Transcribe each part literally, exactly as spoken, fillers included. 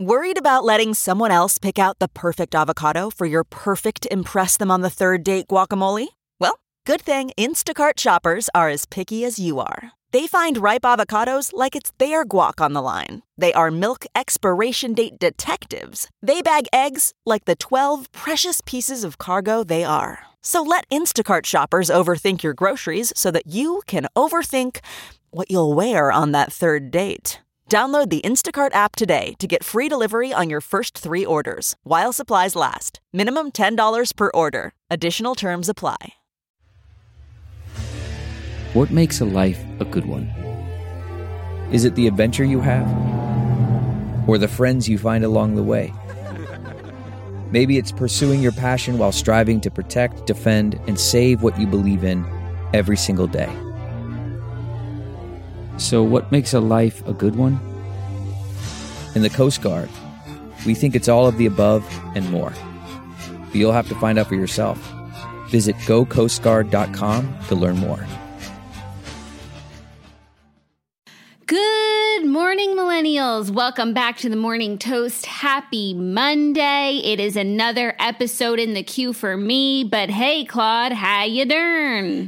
Worried about letting someone else pick out the perfect avocado for your perfect impress them on the third date guacamole? Well, good thing Instacart shoppers are as picky as you are. They find ripe avocados like it's their guac on the line. They are milk expiration date detectives. They bag eggs like the twelve precious pieces of cargo they are. So let Instacart shoppers overthink your groceries so that you can overthink what you'll wear on that third date. Download the Instacart app today to get free delivery on your first three orders, while supplies last. Minimum ten dollars per order. Additional terms apply. What makes a life a good one? Is it the adventure you have? Or the friends you find along the way? Maybe it's pursuing your passion while striving to protect, defend, and save what you believe in every single day. So what makes a life a good one? In the Coast Guard, we think it's all of the above and more. But you'll have to find out for yourself. Visit go coast guard dot com to learn more. Good morning, millennials. Welcome back to the Morning Toast. Happy Monday. It is another episode in the queue for me. But hey, Claude, how you doing?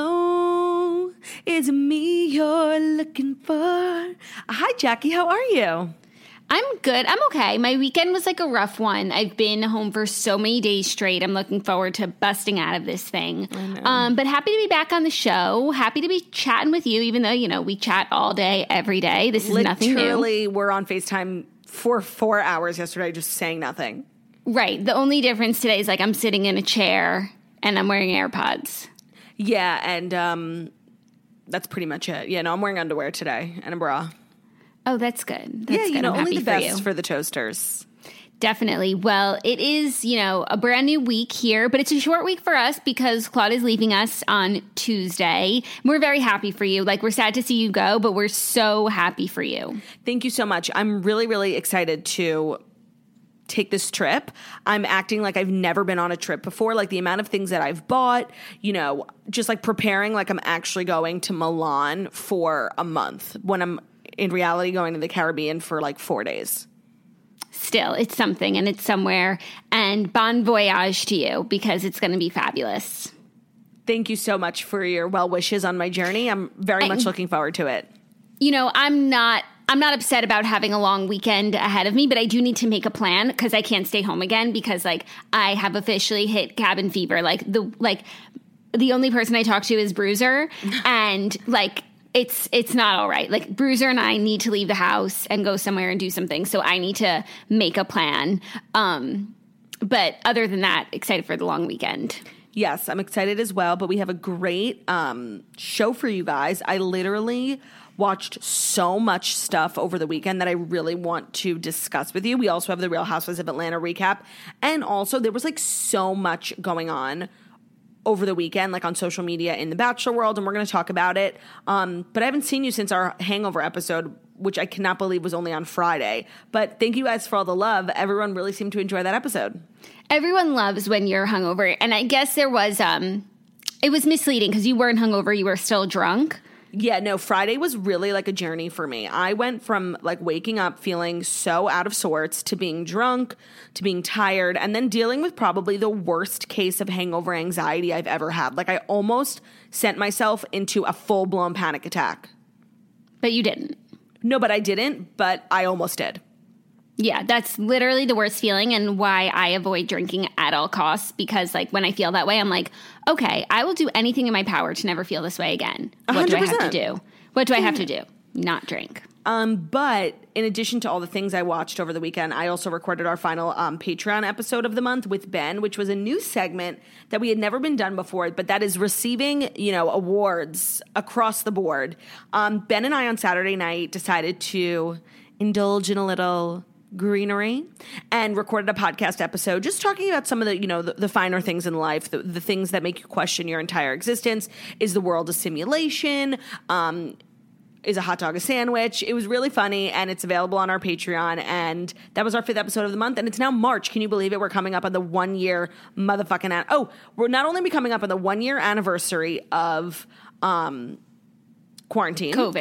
Hello, it's me you're looking for. Hi, Jackie. How are you? I'm good. I'm okay. My weekend was like a rough one. I've been home for so many days straight. I'm looking forward to busting out of this thing. Um, but happy to be back on the show. Happy to be chatting with you, even though, you know, we chat all day, every day. This is Literally, nothing new. Literally, we're on FaceTime for four hours yesterday just saying nothing. Right. The only difference today is like I'm sitting in a chair and I'm wearing AirPods. Yeah, and um, that's pretty much it. Yeah, no, I'm wearing underwear today and a bra. Oh, that's good. That's yeah, good. you know, I'm only happy the for best you. for the toasters. Definitely. Well, it is, you know, a brand new week here, but it's a short week for us because Claude is leaving us on Tuesday. We're very happy for you. Like, we're sad to see you go, but we're so happy for you. Thank you so much. I'm really, really excited to take this trip. I'm acting like I've never been on a trip before. Like the amount of things that I've bought, you know, just like preparing like I'm actually going to Milan for a month when I'm in reality going to the Caribbean for like four days. Still, it's something and it's somewhere. And bon voyage to you because it's going to be fabulous. Thank you so much for your well wishes on my journey. I'm very I, much looking forward to it. You know, I'm not I'm not upset about having a long weekend ahead of me, but I do need to make a plan because I can't stay home again because like I have officially hit cabin fever. Like the like the only person I talk to is Bruiser and like It's it's not all right. Like, Bruiser and I need to leave the house and go somewhere and do something, so I need to make a plan. Um, but other than that, excited for the long weekend. Yes, I'm excited as well, but we have a great um, show for you guys. I literally watched so much stuff over the weekend that I really want to discuss with you. We also have the Real Housewives of Atlanta recap, and also there was, like, so much going on over the weekend, like on social media in the Bachelor world, and we're going to talk about it. Um, but I haven't seen you since our Hangover episode, which I cannot believe was only on Friday. But thank you guys for all the love. Everyone really seemed to enjoy that episode. Everyone loves when you're hungover. And I guess there was, um, it was misleading because you weren't hungover, you were still drunk. Yeah, no, Friday was really like a journey for me. I went from like waking up feeling so out of sorts to being drunk, to being tired, and then dealing with probably the worst case of hangover anxiety I've ever had. Like I almost sent myself into a full-blown panic attack. But you didn't. No, but I didn't, but I almost did. Yeah, that's literally the worst feeling and why I avoid drinking at all costs because, like, when I feel that way, I'm like, okay, I will do anything in my power to never feel this way again. What one hundred percent. do I have to do? What do I have to do? Not drink. Um, but in addition to all the things I watched over the weekend, I also recorded our final um, Patreon episode of the month with Ben, which was a new segment that we had never been done before, but that is receiving, you know, awards across the board. Um, Ben and I on Saturday night decided to indulge in a little greenery and recorded a podcast episode just talking about some of the, you know, the, the finer things in life, the, the things that make you question your entire existence. Is the world a simulation? Um, is a hot dog a sandwich? It was really funny, and it's available on our Patreon, and that was our fifth episode of the month, and it's now March. Can you believe it? We're coming up on the one-year motherfucking... An- oh, we're not only coming up on the one-year anniversary of um, quarantine. COVID.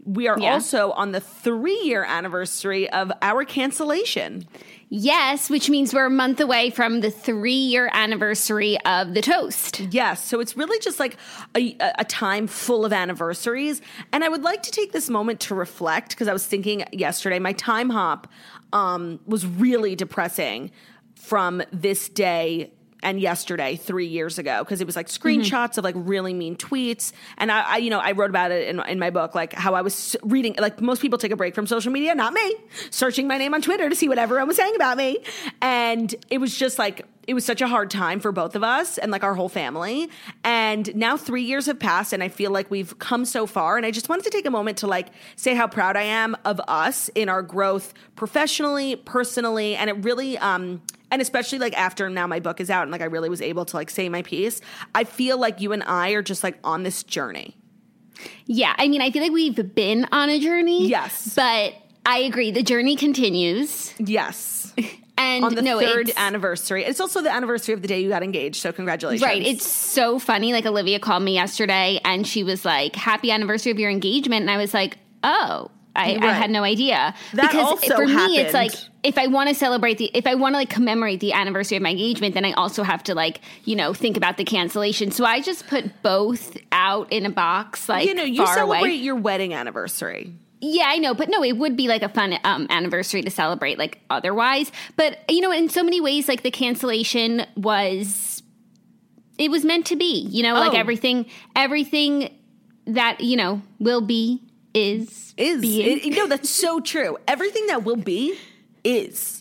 we are Yeah. also on the three-year anniversary of our cancellation. Yes, which means we're a month away from the three-year anniversary of The Toast. Yes, so it's really just like a, a time full of anniversaries. And I would like to take this moment to reflect, because I was thinking yesterday, my time hop um, was really depressing from this day and yesterday, three years ago, because it was like screenshots mm-hmm. of like really mean tweets. And I, I, you know, I wrote about it in, in my book, like how I was reading, like most people take a break from social media, not me, searching my name on Twitter to see what everyone was saying about me. And it was just like, it was such a hard time for both of us and like our whole family. And now three years have passed and I feel like we've come so far. And I just wanted to take a moment to like say how proud I am of us in our growth professionally, personally. And it really, um, and especially like after now my book is out and like I really was able to like say my piece, I feel like you and I are just like on this journey. Yeah, I mean, I feel like we've been on a journey. Yes. But I agree, the journey continues. Yes. And on the no, third it's, anniversary. It's also the anniversary of the day you got engaged, so congratulations. Right. It's so funny. Like Olivia called me yesterday and she was like, happy anniversary of your engagement. And I was like, oh, I, right. I had no idea. That because also for happened. me, it's like, if I want to celebrate the, if I want to like commemorate the anniversary of my engagement, then I also have to like, you know, think about the cancellation. So I just put both out in a box, like you know, you far celebrate away. your wedding anniversary. Yeah, I know. But no, it would be like a fun um, anniversary to celebrate like otherwise. But, you know, in so many ways, like the cancellation was, it was meant to be, you know, oh. like everything, everything that, you know, will be is. Is. Being. It, no, that's so true. Everything that will be is.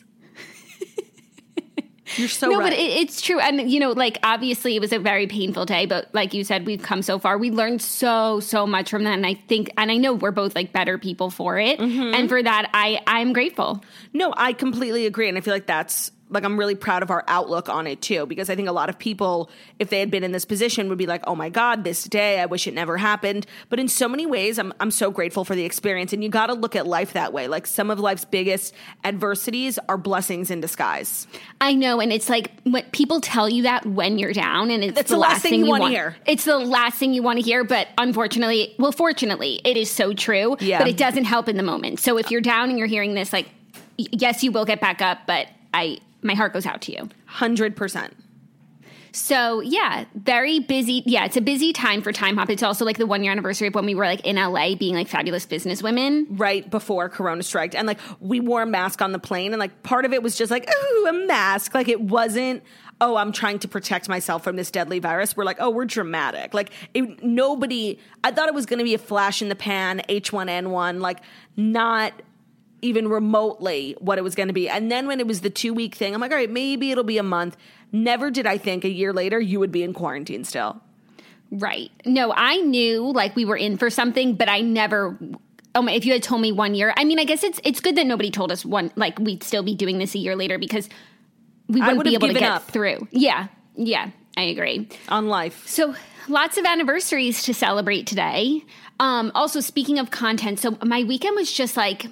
You're so no, right. but it, it's true. And, you know, like, obviously it was a very painful day, but like you said, we've come so far. We learned so, so much from that. And I think, and I know we're both like better people for it. Mm-hmm. And for that, I, I'm grateful. No, I completely agree. And I feel like that's, like, I'm really proud of our outlook on it too, because I think a lot of people, if they had been in this position, would be like, oh my God, this day, I wish it never happened. But in so many ways, I'm I'm so grateful for the experience. And you got to look at life that way. Like, some of life's biggest adversities are blessings in disguise. I know. And it's like, when people tell you that when you're down, and it's, it's the, the last, last thing, thing you, you want to want hear. It's the last thing you want to hear. But unfortunately, well, fortunately, it is so true. Yeah. But it doesn't help in the moment. So if you're down and you're hearing this, like, y- yes, you will get back up. But I... my heart goes out to you. one hundred percent. So, yeah, very busy. Yeah, it's a busy time for Time Hop. It's also like the one year anniversary of when we were like in L A being like fabulous business women. Right before Corona striked. And like we wore a mask on the plane and like part of it was just like, ooh, a mask. Like it wasn't, oh, I'm trying to protect myself from this deadly virus. We're like, oh, we're dramatic. Like it, nobody, I thought it was going to be a flash in the pan, H one N one, like not even remotely what it was going to be. And then when it was the two week thing, I'm like, all right, maybe it'll be a month. Never did I think a year later you would be in quarantine still. Right. No, I knew like we were in for something, but I never, oh my, if you had told me one year, I mean, I guess it's it's good that nobody told us one, like we'd still be doing this a year later because we wouldn't be able to get up. through. Yeah. Yeah. I agree. On life. So lots of anniversaries to celebrate today. Um, also, speaking of content, so my weekend was just like,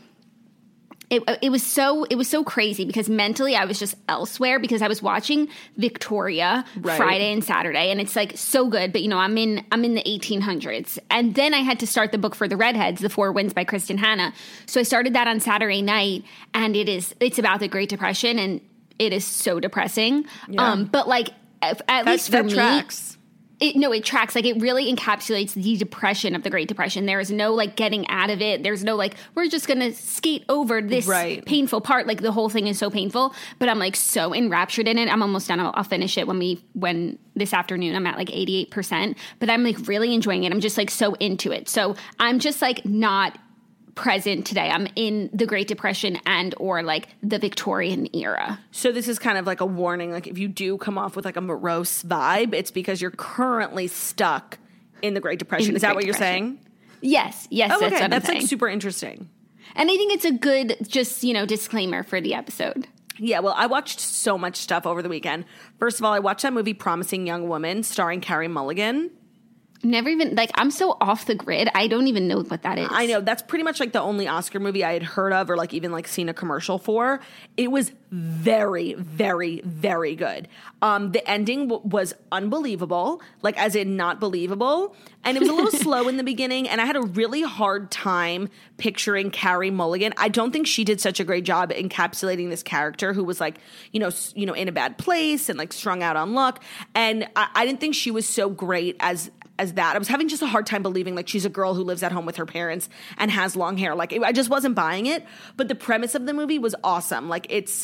It, it was so it was so crazy because mentally I was just elsewhere because I was watching Victoria right. Friday and Saturday, and it's like so good. But you know, I'm in I'm in the eighteen hundreds, and then I had to start the book for the Redheads, The Four Winds by Kristen Hanna. So I started that on Saturday night, and it is it's about the Great Depression, and it is so depressing. Yeah. Um, but like at, at that, least for that me. Tracks. It, no, it tracks. Like, it really encapsulates the depression of the Great Depression. There is no, like, getting out of it. There's no, like, we're just going to skate over this right. painful part. Like, the whole thing is so painful. But I'm, like, so enraptured in it. I'm almost done. I'll, I'll finish it when we, when this afternoon, I'm at, like, eighty-eight percent. But I'm, like, really enjoying it. I'm just, like, so into it. So I'm just, like, not present today. I'm in the Great Depression and or like the Victorian era. So this is kind of like a warning. Like if you do come off with like a morose vibe, it's because you're currently stuck in the Great Depression. The is that Great what you're Depression. saying? Yes. Yes. Oh, that's okay. what That's I'm like saying. super interesting. And I think it's a good just, you know, disclaimer for the episode. Yeah, well, I watched so much stuff over the weekend. First of all, I watched that movie Promising Young Woman starring Carey Mulligan. Never even, like, I'm so off the grid. I don't even know what that is. I know. That's pretty much like the only Oscar movie I had heard of or like even like seen a commercial for. It was very, very, very good. Um, the ending w- was unbelievable, like as in not believable. And it was a little slow in the beginning. And I had a really hard time picturing Carey Mulligan. I don't think she did such a great job encapsulating this character who was like, you know, s- you know, in a bad place and like strung out on luck. And I, I didn't think she was so great as as that. I was having just a hard time believing like she's a girl who lives at home with her parents and has long hair. Like it, I just wasn't buying it. But the premise of the movie was awesome. Like it's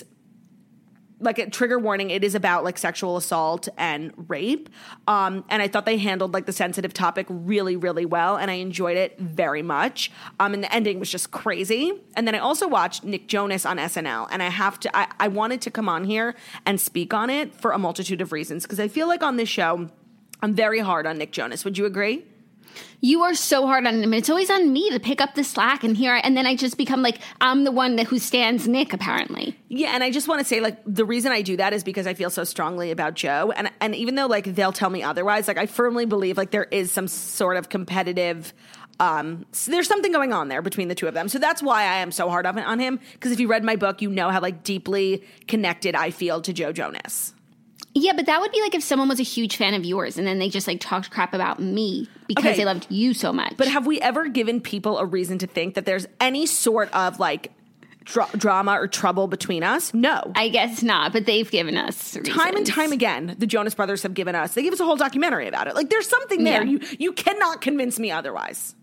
like a trigger warning. It is about like sexual assault and rape. Um, and I thought they handled like the sensitive topic really, really well. And I enjoyed it very much. Um, and the ending was just crazy. And then I also watched Nick Jonas on S N L. And I have to, I, I wanted to come on here and speak on it for a multitude of reasons. Because I feel like on this show, I'm very hard on Nick Jonas. Would you agree? You are so hard on him. It's always on me to pick up the slack and here, and then I just become like, I'm the one that who stands Nick, apparently. Yeah, and I just want to say, like, the reason I do that is because I feel so strongly about Joe. And and even though, like, they'll tell me otherwise, like, I firmly believe, like, there is some sort of competitive, um, there's something going on there between the two of them. So that's why I am so hard on, on him. Because if you read my book, you know how, like, deeply connected I feel to Joe Jonas. Yeah, but that would be like if someone was a huge fan of yours and then they just like talked crap about me because Okay. they loved you so much. But have we ever given people a reason to think that there's any sort of like dra- drama or trouble between us? No. I guess not, but they've given us reasons. Time and time again, the Jonas Brothers have given us, they give us a whole documentary about it. Like there's something there. Yeah. You you cannot convince me otherwise.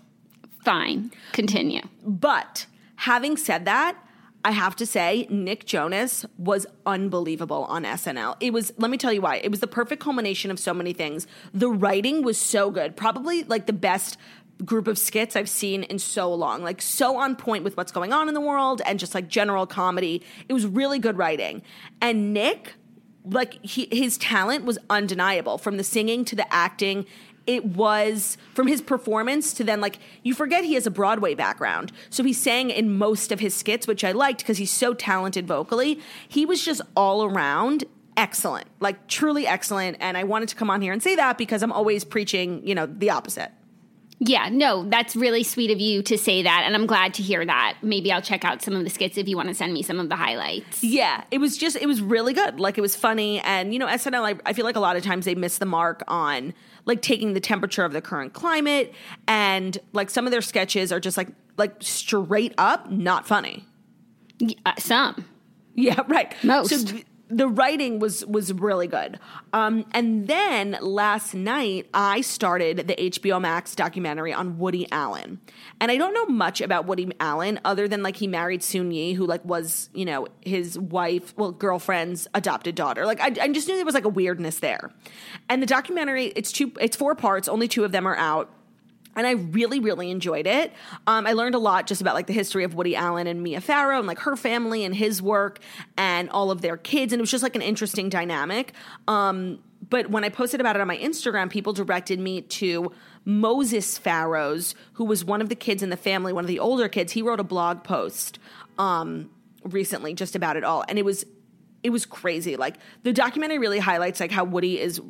Fine. Continue. But having said that, I have to say, Nick Jonas was unbelievable on S N L. It was, let me tell you why. It was the perfect culmination of so many things. The writing was so good. Probably like the best group of skits I've seen in so long. Like so on point with what's going on in the world and just like general comedy. It was really good writing. And Nick, like he, his talent was undeniable. From the singing to the acting, it was from his performance to then like you forget he has a Broadway background. So he sang in most of his skits, which I liked because he's so talented vocally. He was just all around excellent, like truly excellent. And I wanted to come on here and say that because I'm always preaching, you know, the opposite. Yeah, no, that's really sweet of you to say that, and I'm glad to hear that. Maybe I'll check out some of the skits if you want to send me some of the highlights. Yeah, it was just, it was really good. Like, it was funny, and, you know, S N L, I, I feel like a lot of times they miss the mark on, like, taking the temperature of the current climate, and, like, some of their sketches are just, like, like straight up not funny. Uh, some. Yeah, right. Most. So th- the writing was was really good. Um, and then last night, I started the H B O Max documentary on Woody Allen. And I don't know much about Woody Allen other than, like, he married Soon Yi, who, like, was, you know, his wife, well, girlfriend's adopted daughter. Like, I, I just knew there was, like, a weirdness there. And the documentary, it's two, it's four parts. Only two of them are out. And I really, really enjoyed it. Um, I learned a lot just about like the history of Woody Allen and Mia Farrow and like her family and his work and all of their kids. And it was just like an interesting dynamic. Um, but when I posted about it on my Instagram, people directed me to Moses Farrows, who was one of the kids in the family, one of the older kids. He wrote a blog post um, recently just about it all. And it was, it was crazy. Like the documentary really highlights like how Woody is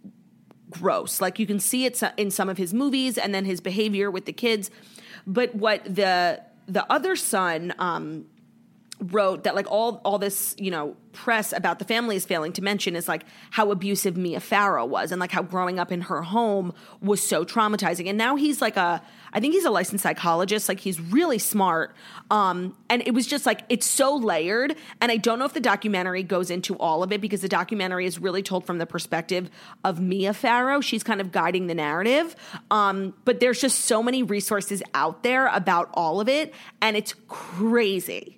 gross. Like you can see it in some of his movies and then his behavior with the kids. But what the the other son um, wrote that like all all this, you know, press about the family is failing to mention is like how abusive Mia Farrow was and like how growing up in her home was so traumatizing. And now he's like a, I think he's a licensed psychologist. Like he's really smart. Um, and it was just like, it's so layered. And I don't know if the documentary goes into all of it because the documentary is really told from the perspective of Mia Farrow. She's kind of guiding the narrative. Um, but there's just so many resources out there about all of it. And it's crazy.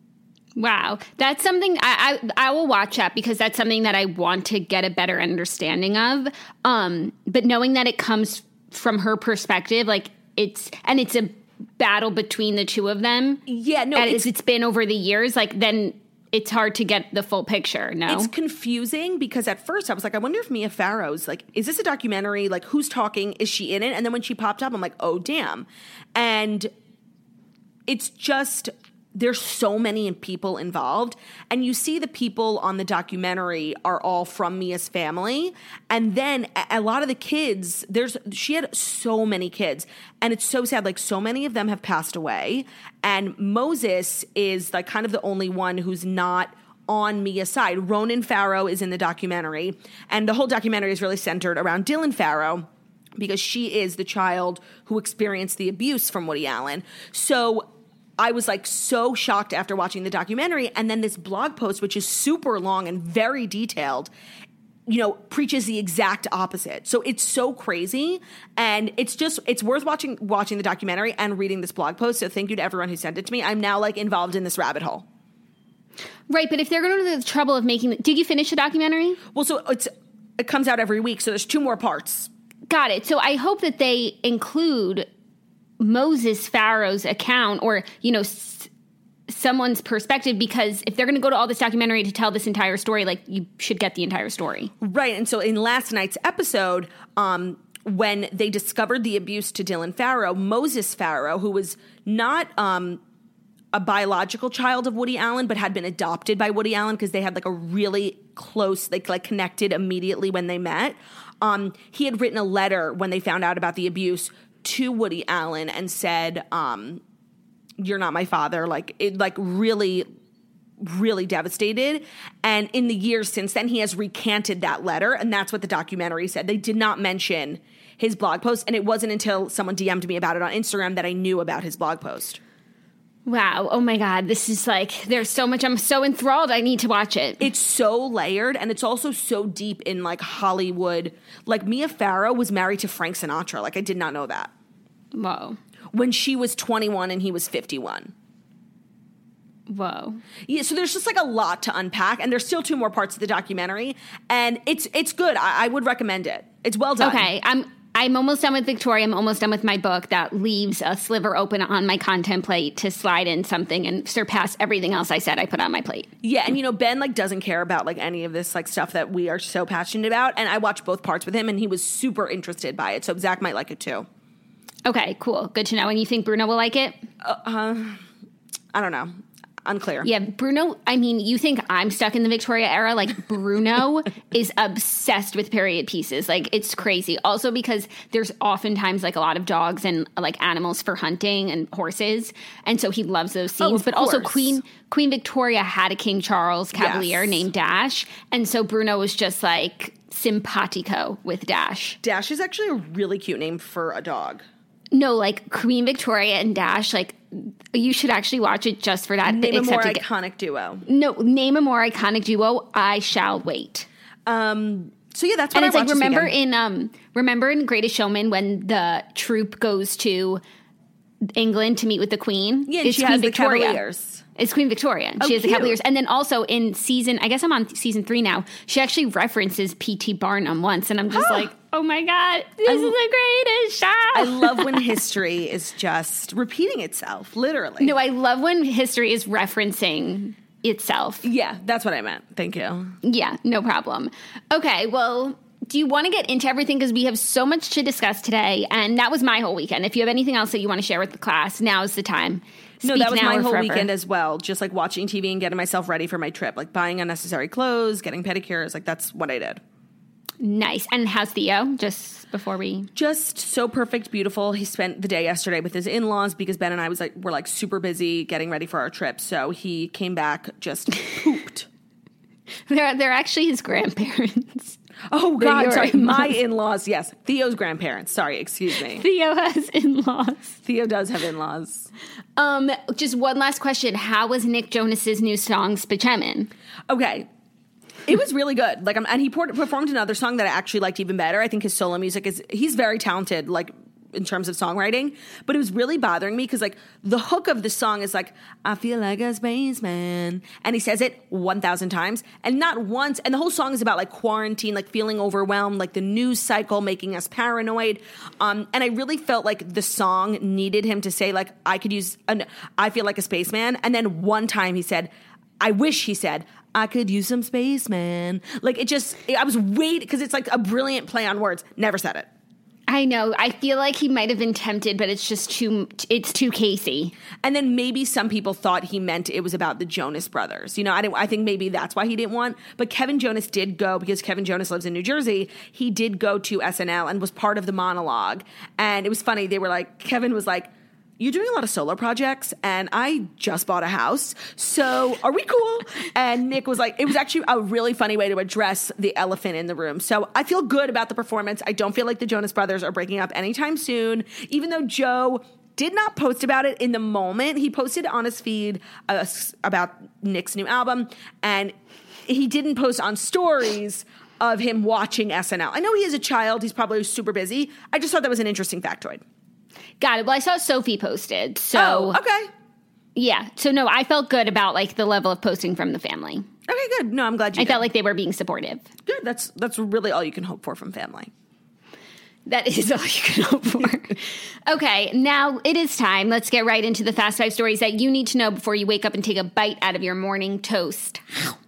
Wow. That's something I, I I will watch that because that's something that I want to get a better understanding of. Um, but knowing that it comes from her perspective, like it's, and it's a battle between the two of them. Yeah, no. As it's, it's been over the years, like then it's hard to get the full picture, no? It's confusing because at first I was like, I wonder if Mia Farrow's like, is this a documentary? Like who's talking? Is she in it? And then when she popped up, I'm like, oh, damn. And it's just... there's so many people involved, and you see the people on the documentary are all from Mia's family, and then a lot of the kids, there's she had so many kids, and it's so sad, like so many of them have passed away, and Moses is like kind of the only one who's not on Mia's side. Ronan Farrow is in the documentary, and the whole documentary is really centered around Dylan Farrow, because she is the child who experienced the abuse from Woody Allen. So I was like so shocked after watching the documentary. And then this blog post, which is super long and very detailed, you know, preaches the exact opposite. So it's so crazy. And it's just, it's worth watching, watching the documentary and reading this blog post. So thank you to everyone who sent it to me. I'm now like involved in this rabbit hole. Right. But if they're going to do the trouble of making, the, did you finish the documentary? Well, so it's, it comes out every week. So there's two more parts. Got it. So I hope that they include Moses Farrow's account, or, you know, s- someone's perspective, because if they're going to go to all this documentary to tell this entire story, like, you should get the entire story. Right. And so in last night's episode, um, when they discovered the abuse to Dylan Farrow, Moses Farrow, who was not um, a biological child of Woody Allen, but had been adopted by Woody Allen because they had like a really close, like, like connected immediately when they met. Um, he had written a letter when they found out about the abuse to Woody Allen and said, um, you're not my father. Like, it, like really, really devastated. And in the years since then, he has recanted that letter. And that's what the documentary said. They did not mention his blog post. And it wasn't until someone D M'd me about it on Instagram that I knew about his blog post. Wow. Oh my God. This is like, there's so much. I'm so enthralled. I need to watch it. It's so layered, and it's also so deep in like Hollywood. Like, Mia Farrow was married to Frank Sinatra. Like, I did not know that. Whoa. When she was twenty-one and he was fifty-one. Whoa. Yeah, so there's just like a lot to unpack, and there's still two more parts of the documentary, and it's it's good. I, I would recommend it. It's well done. Okay. I'm I'm almost done with Victoria. I'm almost done with my book. That leaves a sliver open on my content plate to slide in something and surpass everything else I said I put on my plate. Yeah, and you know, Ben like doesn't care about like any of this like stuff that we are so passionate about, and I watched both parts with him, and he was super interested by it. So Zach might like it too. Okay, cool. Good to know. And you think Bruno will like it? Uh, uh, I don't know. Unclear. Yeah, Bruno, I mean, you think I'm stuck in the Victoria era? Like, Bruno is obsessed with period pieces. Like, it's crazy. Also because there's oftentimes, like, a lot of dogs and, like, animals for hunting and horses. And so he loves those scenes. Oh, but course. also Queen Queen Victoria had a King Charles Cavalier yes. named Dash. And so Bruno was just, like, simpatico with Dash. Dash is actually a really cute name for a dog. No, like, Queen Victoria and Dash, like, you should actually watch it just for that. Name a more get, iconic duo. No, name a more iconic duo. I shall wait. Um. So yeah, that's what and I it's like watched this remember weekend. in um remember in Greatest Showman when the troupe goes to England to meet with the Queen. Yeah, and it's she Queen has Victoria. the Cavaliers. It's Queen Victoria. And Oh, she has cute. the Cavaliers. And then also in season, I guess I'm on season three now, she actually references P T Barnum once. And I'm just like, oh my God, this I, is the greatest show. I love when history is just repeating itself, literally. No, I love when history is referencing itself. Yeah, that's what I meant. Thank you. Yeah, no problem. Okay, well, do you want to get into everything? Because we have so much to discuss today. And that was my whole weekend. If you have anything else that you want to share with the class, now's the time. No, Speak that was now my or whole forever. weekend as well. Just like watching T V and getting myself ready for my trip. Like buying unnecessary clothes, getting pedicures. Like that's what I did. Nice. And how's Theo? Just before we... Just so perfect, beautiful. He spent the day yesterday with his in-laws because Ben and I was like were like super busy getting ready for our trip. So he came back just pooped. They're, they're actually his grandparents. Oh, They're God, your sorry. in-laws. My in-laws, yes. Theo's grandparents. Sorry, excuse me. Theo has in-laws. Theo does have in-laws. Um, just one last question. How was Nick Jonas's new song, Spaceman? Okay. It was really good. Like, I'm, and he poured, performed another song that I actually liked even better. I think his solo music is, he's very talented, like, in terms of songwriting. But it was really bothering me because, like, the hook of the song is like, I feel like a spaceman. And he says it one thousand times. And not once, and the whole song is about, like, quarantine, like, feeling overwhelmed, like, the news cycle making us paranoid. Um, and I really felt like the song needed him to say, like, I could use, an, I feel like a spaceman. And then one time he said, I wish he said, I could use some spaceman. Like, it just, I was waiting, because it's like a brilliant play on words. Never said it. I know. I feel like he might have been tempted, but it's just too, it's too Casey. And then maybe some people thought he meant it was about the Jonas Brothers. You know, I didn't, I think maybe that's why he didn't want, but Kevin Jonas did go, because Kevin Jonas lives in New Jersey, he did go to S N L and was part of the monologue. And it was funny. They were like, Kevin was like, you're doing a lot of solo projects, and I just bought a house, so are we cool? And Nick was like, it was actually a really funny way to address the elephant in the room. So I feel good about the performance. I don't feel like the Jonas Brothers are breaking up anytime soon, even though Joe did not post about it in the moment. He posted on his feed uh, about Nick's new album, and he didn't post on stories of him watching S N L. I know he is a child. He's probably super busy. I just thought that was an interesting factoid. Got it. Well, I saw Sophie posted. So, oh, okay. Yeah. So, no, I felt good about, like, the level of posting from the family. Okay, good. No, I'm glad you I did. felt like they were being supportive. Good. That's that's really all you can hope for from family. That is all you can hope for. Okay, now it is time. Let's get right into the Fast Five stories that you need to know before you wake up and take a bite out of your morning toast.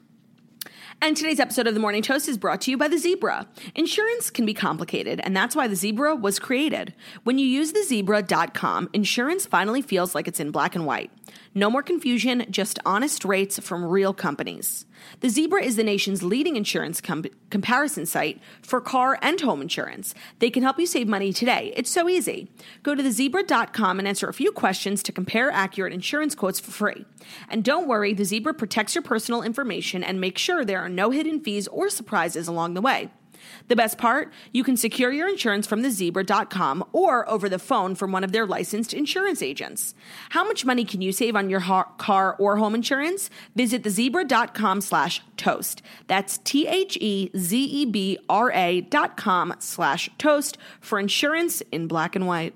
And today's episode of The Morning Toast is brought to you by the Zebra. Insurance can be complicated, and that's why the Zebra was created. When you use the zebra dot com, insurance finally feels like it's in black and white. No more confusion, just honest rates from real companies. The Zebra is the nation's leading insurance com- comparison site for car and home insurance. They can help you save money today. It's so easy. Go to the zebra dot com and answer a few questions to compare accurate insurance quotes for free. And don't worry, the Zebra protects your personal information and makes sure there are no hidden fees or surprises along the way. The best part? You can secure your insurance from the zebra dot com or over the phone from one of their licensed insurance agents. How much money can you save on your ha- car or home insurance? Visit the zebra dot com slash toast. That's T H E Z E B R A dot com slash toast for insurance in black and white.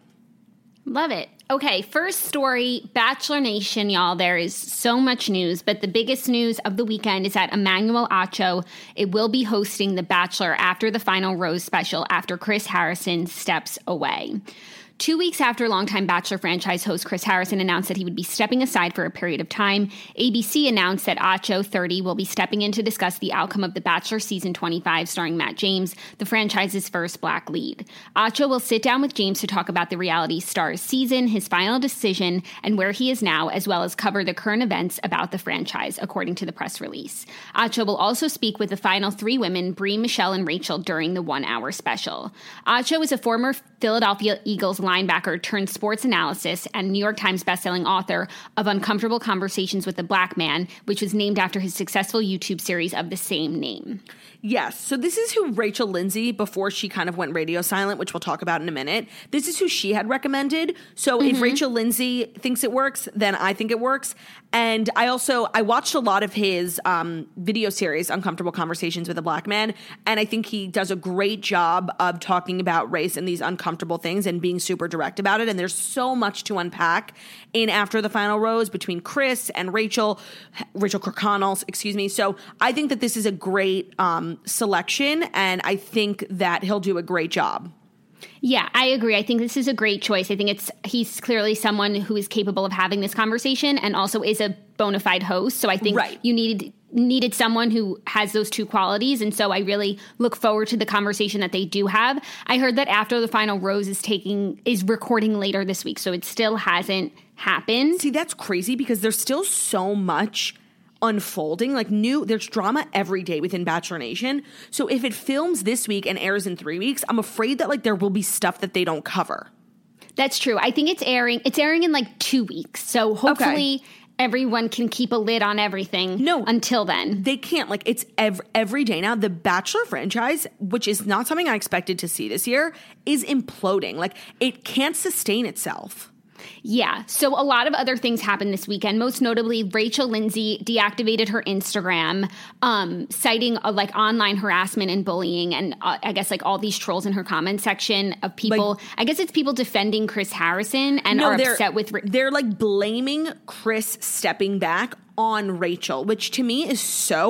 Love it. Okay, first story, Bachelor Nation, y'all. There is so much news, but the biggest news of the weekend is that Emmanuel Acho, it will be hosting The Bachelor after the final Rose special after Chris Harrison steps away. Two weeks after longtime Bachelor franchise host Chris Harrison announced that he would be stepping aside for a period of time, A B C announced that Acho, thirty, will be stepping in to discuss the outcome of The Bachelor Season twenty-five starring Matt James, the franchise's first black lead. Acho will sit down with James to talk about the reality star's season, his final decision, and where he is now, as well as cover the current events about the franchise, according to the press release. Acho will also speak with the final three women, Brie, Michelle, and Rachel, during the one-hour special. Acho is a former Philadelphia Eagles linebacker turned sports analysis and New York Times bestselling author of Uncomfortable Conversations with a Black Man, which was named after his successful YouTube series of the same name. Yes. So this is who Rachel Lindsay, before she kind of went radio silent, which we'll talk about in a minute, this is who she had recommended. So mm-hmm. if Rachel Lindsay thinks it works, then I think it works. And I also, I watched a lot of his um, video series, Uncomfortable Conversations with a Black Man, and I think he does a great job of talking about race and these uncomfortable things and being super direct about it. And there's so much to unpack in After the Final Rose between Chris and Rachel, Rachel Kirkconnell, excuse me. So I think that this is a great um, selection, and I think that he'll do a great job. Yeah, I agree. I think this is a great choice. I think it's he's clearly someone who is capable of having this conversation and also is a bona fide host. So I think right. you needed needed someone who has those two qualities. And so I really look forward to the conversation that they do have. I heard that After the Final Rose is taking is recording later this week, so it still hasn't happened. See, that's crazy because there's still so much unfolding, like new, there's drama every day within Bachelor Nation. So if it films this week and airs in three weeks, I'm afraid that like there will be stuff that they don't cover. That's true. I think it's airing, it's airing in like two weeks. So hopefully okay. everyone can keep a lid on everything no, until then. They can't. Like it's every, every day now. The Bachelor franchise, which is not something I expected to see this year, is imploding. Like it can't sustain itself. Yeah. So a lot of other things happened this weekend. Most notably, Rachel Lindsay deactivated her Instagram, um, citing uh, like online harassment and bullying, and uh, I guess like all these trolls in her comment section of people. Like, I guess it's people defending Chris Harrison and no, are upset with. Ra- they're like blaming Chris stepping back on Rachel, which to me is so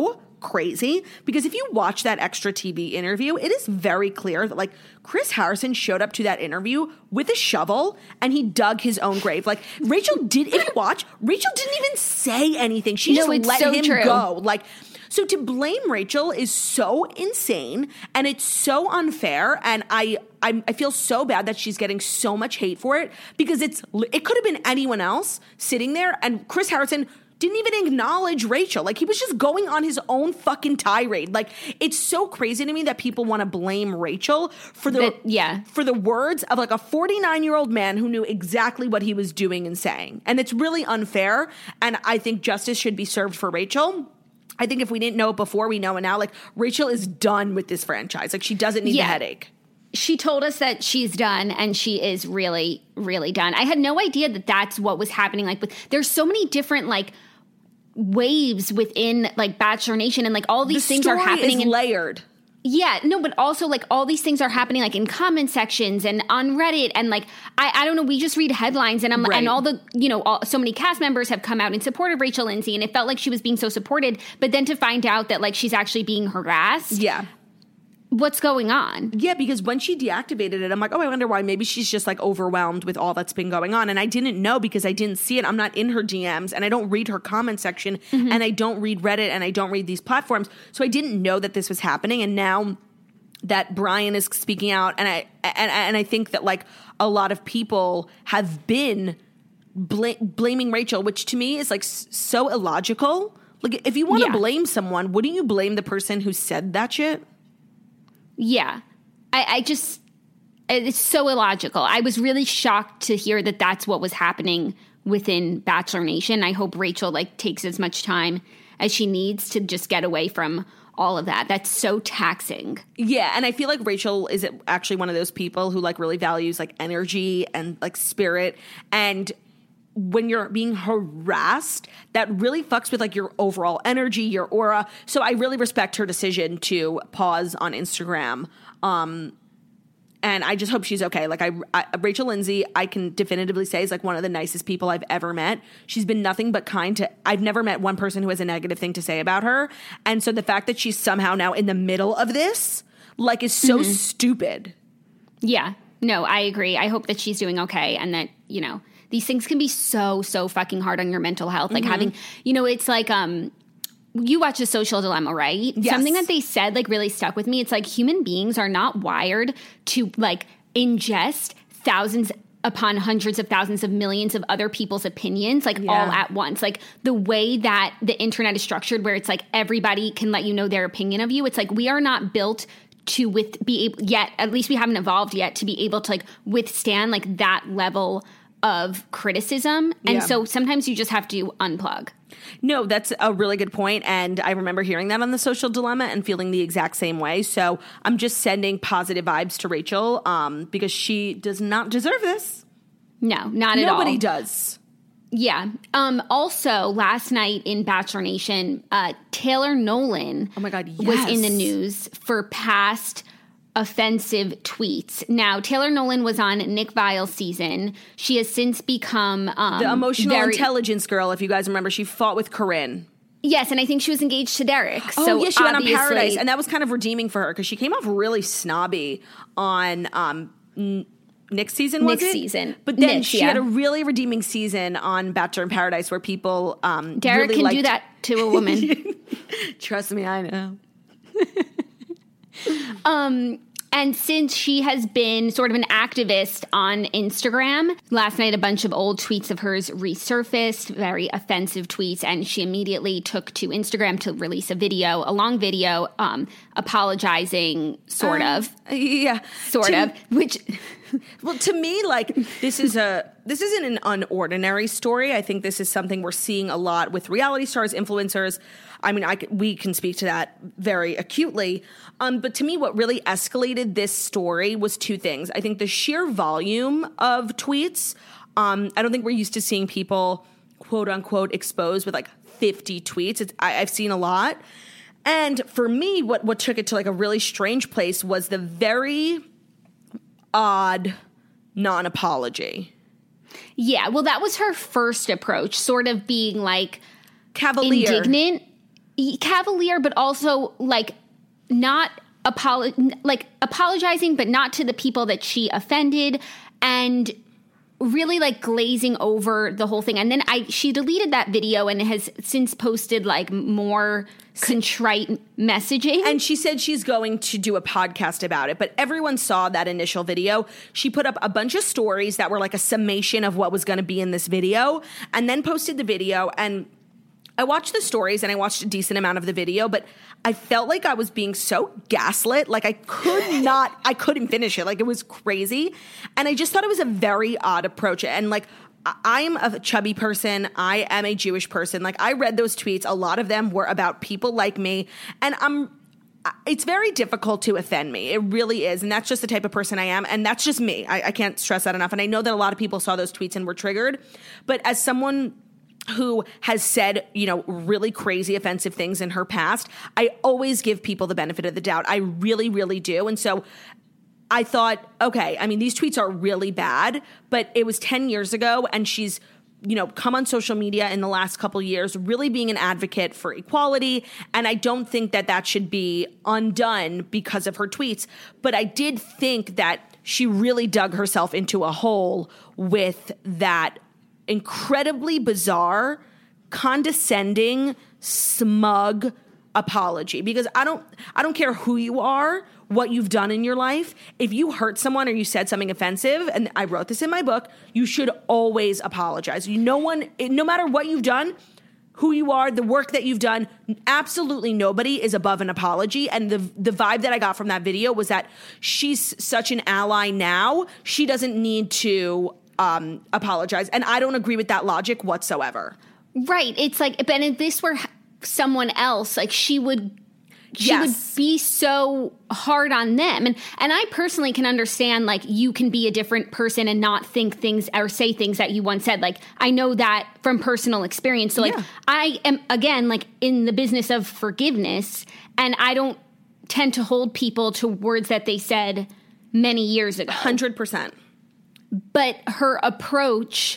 crazy because if you watch that extra T V interview, it is very clear that like Chris Harrison showed up to that interview with a shovel and he dug his own grave. Like Rachel did, if you watch, Rachel didn't even say anything. She No, just it's let so him true. go. Like, so to blame Rachel is so insane and it's so unfair. And I, I, I feel so bad that she's getting so much hate for it because it's, it could have been anyone else sitting there and Chris Harrison didn't even acknowledge Rachel. Like he was just going on his own fucking tirade. Like it's so crazy to me that people want to blame Rachel for the, That- yeah. for the words of like a forty-nine year old man who knew exactly what he was doing and saying. And it's really unfair. And I think justice should be served for Rachel. I think if we didn't know it before, we know it now. Like Rachel is done with this franchise. Like she doesn't need Yeah. the headache. She told us that she's done and she is really, really done. I had no idea that that's what was happening. Like with, there's so many different like waves within like Bachelor Nation and like all these The things are story happening is in layered. Yeah, no, but also like all these things are happening like in comment sections and on Reddit and like I, I don't know, we just read headlines and I'm Right. and all the you know all, so many cast members have come out in support of Rachel Lindsay and it felt like she was being so supported, but then to find out that like she's actually being harassed. Yeah. What's going on? Yeah, because when she deactivated it, I'm like, oh, I wonder why. Maybe she's just like overwhelmed with all that's been going on. And I didn't know because I didn't see it. I'm not in her D Ms and I don't read her comment section Mm-hmm. and I don't read Reddit and I don't read these platforms. So I didn't know that this was happening. And now that Brian is speaking out and I and, and I think that like a lot of people have been bl- blaming Rachel, which to me is like s- so illogical. Like if you want to Yeah. blame someone, wouldn't you blame the person who said that shit? Yeah. I, I just, it's so illogical. I was really shocked to hear that that's what was happening within Bachelor Nation. I hope Rachel like takes as much time as she needs to just get away from all of that. That's so taxing. Yeah, and I feel like Rachel is actually one of those people who like really values like energy and like spirit. And when you're being harassed, that really fucks with like your overall energy, your aura. So I really respect her decision to pause on Instagram. Um, and I just hope she's okay. Like I, I, Rachel Lindsay, I can definitively say is like one of the nicest people I've ever met. She's been nothing but kind to, I've never met one person who has a negative thing to say about her. And so the fact that she's somehow now in the middle of this, like is so Mm-hmm. stupid. Yeah. No, I agree. I hope that she's doing okay and that, you know, these things can be so, so fucking hard on your mental health. Like Mm-hmm. having, you know, it's like, um, you watch The Social Dilemma, right? Yes. Something that they said like really stuck with me. It's like human beings are not wired to like ingest thousands upon hundreds of thousands of millions of other people's opinions, like Yeah. all at once. Like the way that the internet is structured, where it's like everybody can let you know their opinion of you. It's like we are not built to with be able yet, at least we haven't evolved yet to be able to like withstand like that level of criticism. And Yeah. so sometimes you just have to unplug. No, that's a really good point. And I remember hearing that on The Social Dilemma and feeling the exact same way. So I'm just sending positive vibes to Rachel um, because she does not deserve this. No, not at all. Nobody does. Yeah. Um, also, last night in Bachelor Nation, uh, Taylor Nolan Oh my God, was in the yes. news for past offensive tweets. Now, Taylor Nolan was on Nick Vile's season. She has since become um, The emotional very- intelligence girl, if you guys remember, she fought with Corinne. Yes, and I think she was engaged to Derek. Oh, so yeah, she went on obviously- Paradise. And that was kind of redeeming for her because she came off really snobby on um, N- Nick's season, was Nick's it? season. But then Nick, she yeah. had a really redeeming season on Bachelor in Paradise where people um, Derek really can liked- do that to a woman. Trust me, I know. Um, and since she has been sort of an activist on Instagram, last night a bunch of old tweets of hers resurfaced, very offensive tweets, and she immediately took to Instagram to release a video, a long video, um, apologizing, sort of, Yeah. sort To- of, which... Well, to me, like this is a this isn't an unordinary story. I think this is something we're seeing a lot with reality stars, influencers. I mean, I c- we can speak to that very acutely. Um, but to me, what really escalated this story was two things. I think the sheer volume of tweets. Um, I don't think we're used to seeing people quote unquote exposed with like fifty tweets. It's, I, I've seen a lot. And for me, what what took it to like a really strange place was the very odd non-apology. Yeah, well, that was her first approach, sort of being like Cavalier. indignant. cavalier, but also like not apolo- like apologizing, but not to the people that she offended, and really like glazing over the whole thing. And then I she deleted that video and has since posted like more contrite messaging. And she said she's going to do a podcast about it. But everyone saw that initial video. She put up a bunch of stories that were like a summation of what was going to be in this video, and then posted the video. And I watched the stories and I watched a decent amount of the video, but I felt like I was being so gaslit. Like I could not, I couldn't finish it. Like it was crazy. And I just thought it was a very odd approach. And like, I'm a chubby person. I am a Jewish person. Like I read those tweets. A lot of them were about people like me. And I'm, it's very difficult to offend me. It really is. And that's just the type of person I am. And that's just me. I, I can't stress that enough. And I know that a lot of people saw those tweets and were triggered. But as someone who has said, you know, really crazy offensive things in her past, I always give people the benefit of the doubt. I really, really do. And so I thought, okay, I mean, these tweets are really bad, but it was ten years ago, and she's, you know, come on social media in the last couple of years, really being an advocate for equality. And I don't think that that should be undone because of her tweets. But I did think that she really dug herself into a hole with that incredibly bizarre, condescending, smug apology. Because I don't I don't care who you are, what you've done in your life. If you hurt someone or you said something offensive, and I wrote this in my book, you should always apologize. You no one no matter what you've done, who you are, the work that you've done, absolutely nobody is above an apology. And the the vibe that I got from that video was that she's such an ally now, she doesn't need to Um, apologize. And I don't agree with that logic whatsoever. Right. It's like, but if this were someone else, like she would, she yes. would be so hard on them. And, and I personally can understand, like, you can be a different person and not think things or say things that you once said. Like, I know that from personal experience. So like, yeah. I am, again, like in the business of forgiveness, and I don't tend to hold people to words that they said many years ago. one hundred percent. But her approach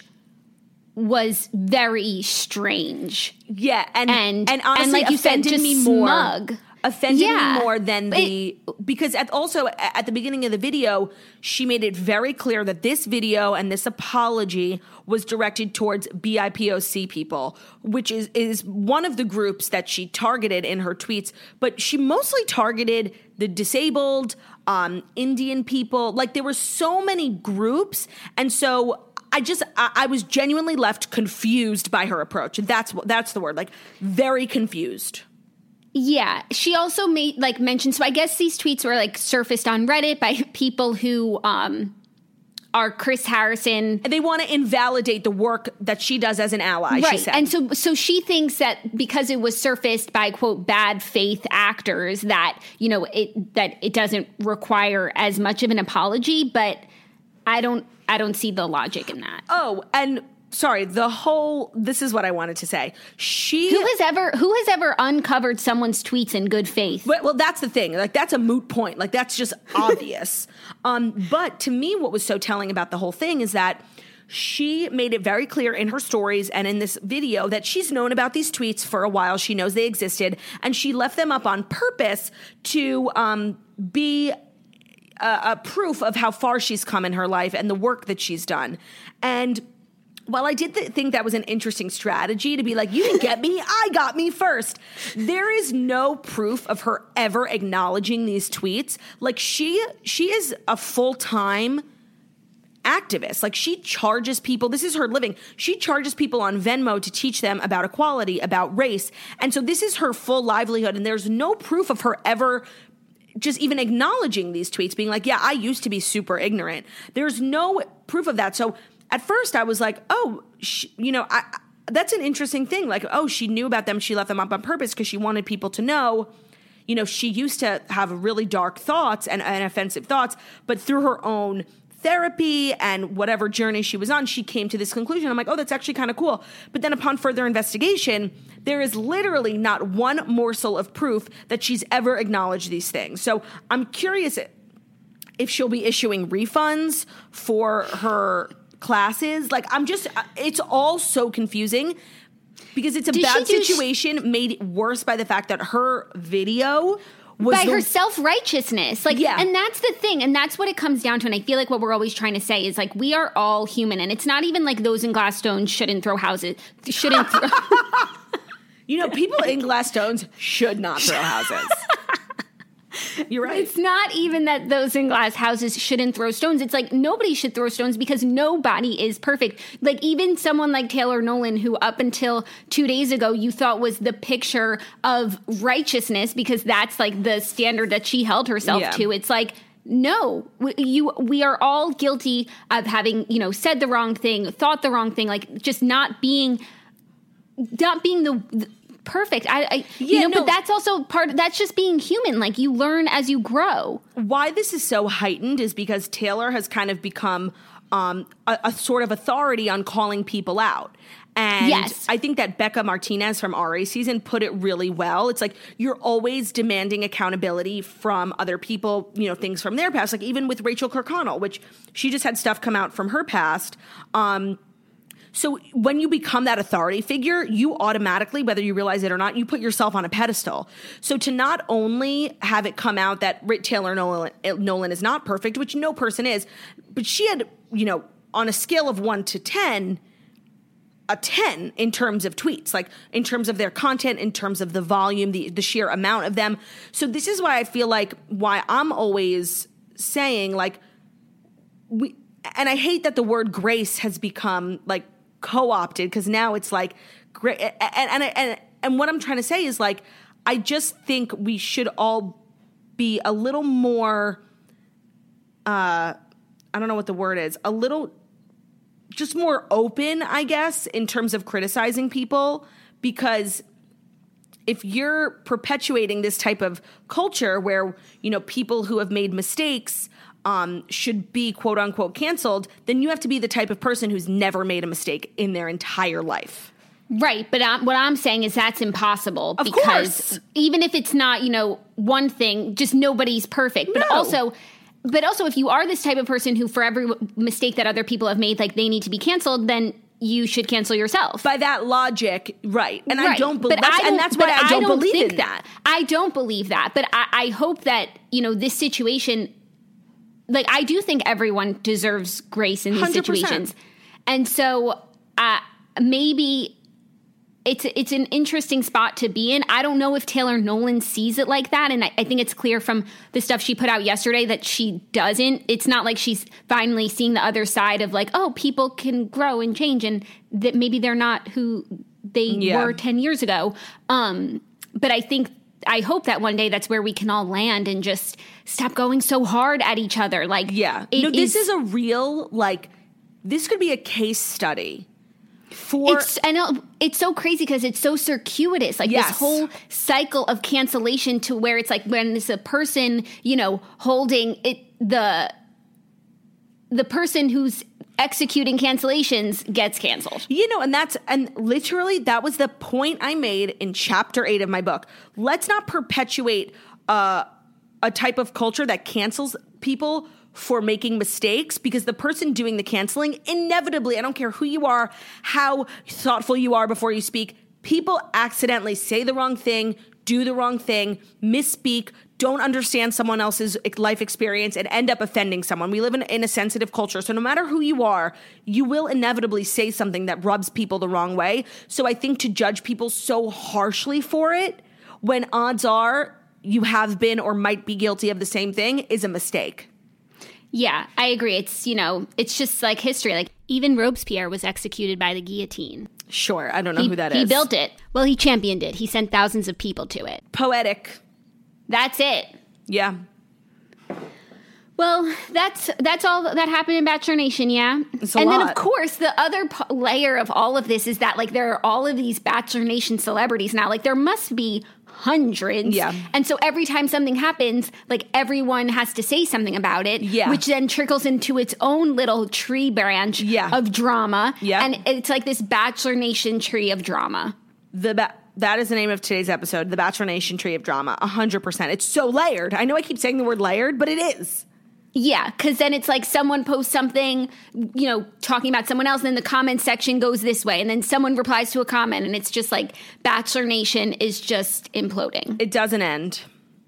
was very strange. Yeah, and and, and honestly, and like you said, just me more, smug. Offended yeah. me more than the it, because at, also at the beginning of the video, she made it very clear that this video and this apology was directed towards B I P O C people, which is is one of the groups that she targeted in her tweets. But she mostly targeted the disabled, um, Indian people. Like there were so many groups, and so I just I, I was genuinely left confused by her approach. That's that's the word, like very confused. Yeah, she also made like mentioned. So I guess these tweets were like surfaced on Reddit by people who um, are Chris Harrison. And they want to invalidate the work that she does as an ally. Right. She said. And so so she thinks that because it was surfaced by, quote, bad faith actors, that, you know, it that it doesn't require as much of an apology. But I don't I don't see the logic in that. Oh, and sorry, the whole, this is what I wanted to say. She Who has ever who has ever uncovered someone's tweets in good faith? Well, well that's the thing. Like, that's a moot point. Like, that's just obvious. Um, but to me, what was so telling about the whole thing is that she made it very clear in her stories and in this video that she's known about these tweets for a while. She knows they existed, and she left them up on purpose to um, be a, a proof of how far she's come in her life and the work that she's done. And while I did th- think that was an interesting strategy to be like, you didn't get me, I got me first, there is no proof of her ever acknowledging these tweets. Like, she she is a full-time activist. Like, she charges people, this is her living, she charges people on Venmo to teach them about equality, about race. And so this is her full livelihood, and there's no proof of her ever just even acknowledging these tweets, being like, yeah, I used to be super ignorant. There's no proof of that. So at first I was like, oh, she, you know, I, that's an interesting thing. Like, oh, she knew about them. She left them up on purpose because she wanted people to know, you know, she used to have really dark thoughts and, and offensive thoughts, but through her own therapy and whatever journey she was on, she came to this conclusion. I'm like, oh, that's actually kind of cool. But then upon further investigation, there is literally not one morsel of proof that she's ever acknowledged these things. So I'm curious if she'll be issuing refunds for her classes. Like, I'm just, it's all so confusing. Because it's a Did bad she do sh- situation made worse by the fact that her video was by the- her self-righteousness. Like, Yeah. and that's the thing. And that's what it comes down to. And I feel like what we're always trying to say is like, we are all human. And it's not even like those in glass stones shouldn't throw houses, shouldn't throw. You know, people in glass stones should not throw houses. You're right. It's not even that those in glass houses shouldn't throw stones. It's like nobody should throw stones because nobody is perfect. Like even someone like Taylor Nolan, who up until two days ago you thought was the picture of righteousness because that's like the standard that she held herself Yeah. to. It's like, no, we, you, we are all guilty of having, you know, said the wrong thing, thought the wrong thing, like just not being, not being the, the perfect. I, I Yeah, you know, no. but that's also part, that's just being human. Like you learn as you grow. Why this is so heightened is because Taylor has kind of become um, a, a sort of authority on calling people out. And Yes. I think that Becca Martinez from R A season put it really well. It's like you're always demanding accountability from other people, you know, things from their past. Like even with Rachel Kirkconnell, which she just had stuff come out from her past. Um, so when you become that authority figure, you automatically, whether you realize it or not, you put yourself on a pedestal. So to not only have it come out that Taylor Nolan, Nolan is not perfect, which no person is, but she had, you know, on a scale of one to ten, a ten in terms of tweets, like in terms of their content, in terms of the volume, the, the sheer amount of them. So this is why I feel like why I'm always saying like, we, and I hate that the word grace has become like co-opted because now it's like great. And, and, and, and what I'm trying to say is like, I just think we should all be a little more, uh, I don't know what the word is, a little just more open, I guess, in terms of criticizing people, because if you're perpetuating this type of culture where, you know, people who have made mistakes um, should be quote unquote canceled, then you have to be the type of person who's never made a mistake in their entire life. Right, but I'm, what I'm saying is that's impossible Of because course. even if it's not, you know, one thing, just nobody's perfect. But No. also, but also, if you are this type of person who, for every mistake that other people have made, like they need to be canceled, then you should cancel yourself. By that logic, right? And I Right. don't believe, But I and don't- that's why but I don't, believe think in that. that. I don't believe that, but I, I hope that you know this situation. Like I do think everyone deserves grace in these one hundred percent. situations, and so uh, maybe it's it's an interesting spot to be in. I don't know if Taylor Nolan sees it like that, and I, I think it's clear from the stuff she put out yesterday that she doesn't. It's not like she's finally seeing the other side of like, oh, people can grow and change, and that maybe they're not who they Yeah. were ten years ago. Um, but I think. I hope that one day that's where we can all land and just stop going so hard at each other. Like, Yeah. it No, this is, a real, like, this could be a case study for. It's and it- it's so crazy because it's so circuitous, like Yes. this whole cycle of cancellation to where it's like when it's a person, you know, holding it the the person who's executing cancellations gets canceled. You know, and that's, and literally that was the point I made in chapter eight of my book. Let's not perpetuate uh, a type of culture that cancels people for making mistakes, because the person doing the canceling, inevitably, I don't care who you are, how thoughtful you are before you speak, people accidentally say the wrong thing, do the wrong thing, misspeak, don't understand someone else's life experience, and end up offending someone. We live in, in a sensitive culture. So no matter who you are, you will inevitably say something that rubs people the wrong way. So I think to judge people so harshly for it, when odds are you have been or might be guilty of the same thing, is a mistake. Yeah, I agree. It's, you know, it's just like history. Like even Robespierre was executed by the guillotine. Sure, I don't know He, who that is. he built it. Well, he championed it. He sent thousands of people to it. Poetic. That's it. Yeah. Well, that's that's all that happened in Bachelor Nation, yeah. It's a and then, lot. of course, the other p- layer of all of this is that like there are all of these Bachelor Nation celebrities now. Like there must be hundreds, Yeah. And so every time something happens, like everyone has to say something about it, Yeah. which then trickles into its own little tree branch Yeah. of drama, Yeah. And it's like this Bachelor Nation tree of drama. The ba- that is the name of today's episode, The Bachelor Nation Tree of Drama. A hundred percent. It's so layered. I know I keep saying the word layered, but it is. Yeah, because then it's like someone posts something, you know, talking about someone else, and then the comment section goes this way, and then someone replies to a comment, and it's just like Bachelor Nation is just imploding. It doesn't end.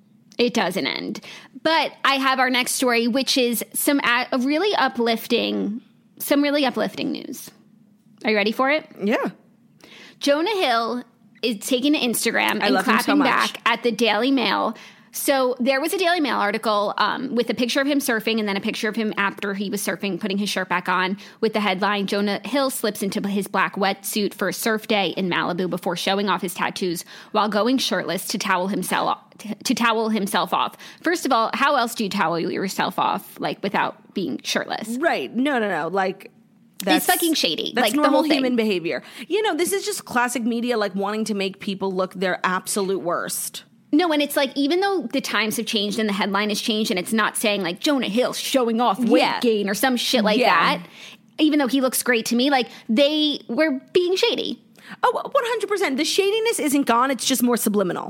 It doesn't end. But I have our next story, which is some a really uplifting, some really uplifting news. Are you ready for it? Yeah. Jonah Hill is taking to Instagram I and love him so clapping much. back at the Daily Mail. So there was a Daily Mail article um, with a picture of him surfing and then a picture of him after he was surfing, putting his shirt back on with the headline, Jonah Hill slips into his black wetsuit for a surf day in Malibu before showing off his tattoos while going shirtless to towel himself to towel himself off. First of all, how else do you towel yourself off, like, without being shirtless? Right. No, no, no. Like, that's it's fucking shady. That's like normal the whole thing. human behavior. You know, this is just classic media, like, wanting to make people look their absolute worst. No, and it's like, even though the times have changed and the headline has changed and it's not saying like Jonah Hill showing off weight Yeah. gain or some shit like Yeah. that, even though he looks great to me, like they were being shady. Oh, one hundred percent. The shadiness isn't gone. It's just more subliminal.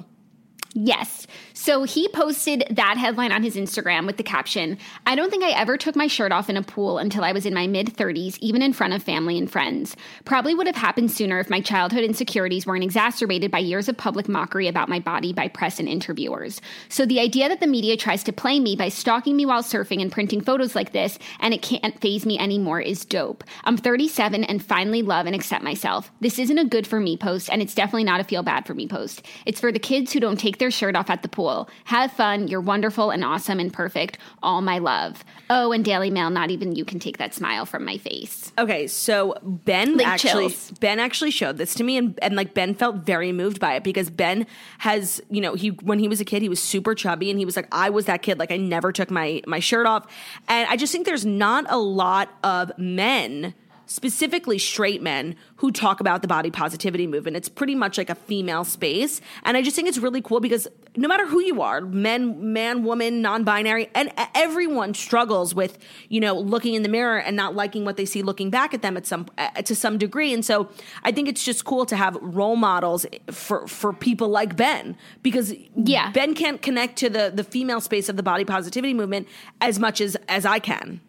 Yes. So he posted that headline on his Instagram with the caption, I don't think I ever took my shirt off in a pool until I was in my mid-thirties, even in front of family and friends. Probably would have happened sooner if my childhood insecurities weren't exacerbated by years of public mockery about my body by press and interviewers. So the idea that the media tries to play me by stalking me while surfing and printing photos like this, and it can't faze me anymore, is dope. I'm thirty-seven and finally love and accept myself. This isn't a good for me post, and it's definitely not a feel bad for me post. It's for the kids who don't take their shirt off at the pool. Have fun. You're wonderful and awesome and perfect. All my love. Oh, and Daily Mail, not even you can take that smile from my face. Okay, so Ben Like actually chills. Ben actually showed this to me, and, and like Ben felt very moved by it because Ben has, you know, he when he was a kid, he was super chubby, and he was like, I was that kid, like I never took my my shirt off, and I just think there's not a lot of men, specifically straight men, who talk about the body positivity movement. It's pretty much like a female space. And I just think it's really cool because no matter who you are, men, man, woman, non-binary, and everyone struggles with, you know, looking in the mirror and not liking what they see looking back at them at some uh, to some degree. And so I think it's just cool to have role models for, for people like Ben, because Yeah. Ben can't connect to the, the female space of the body positivity movement as much as, as I can.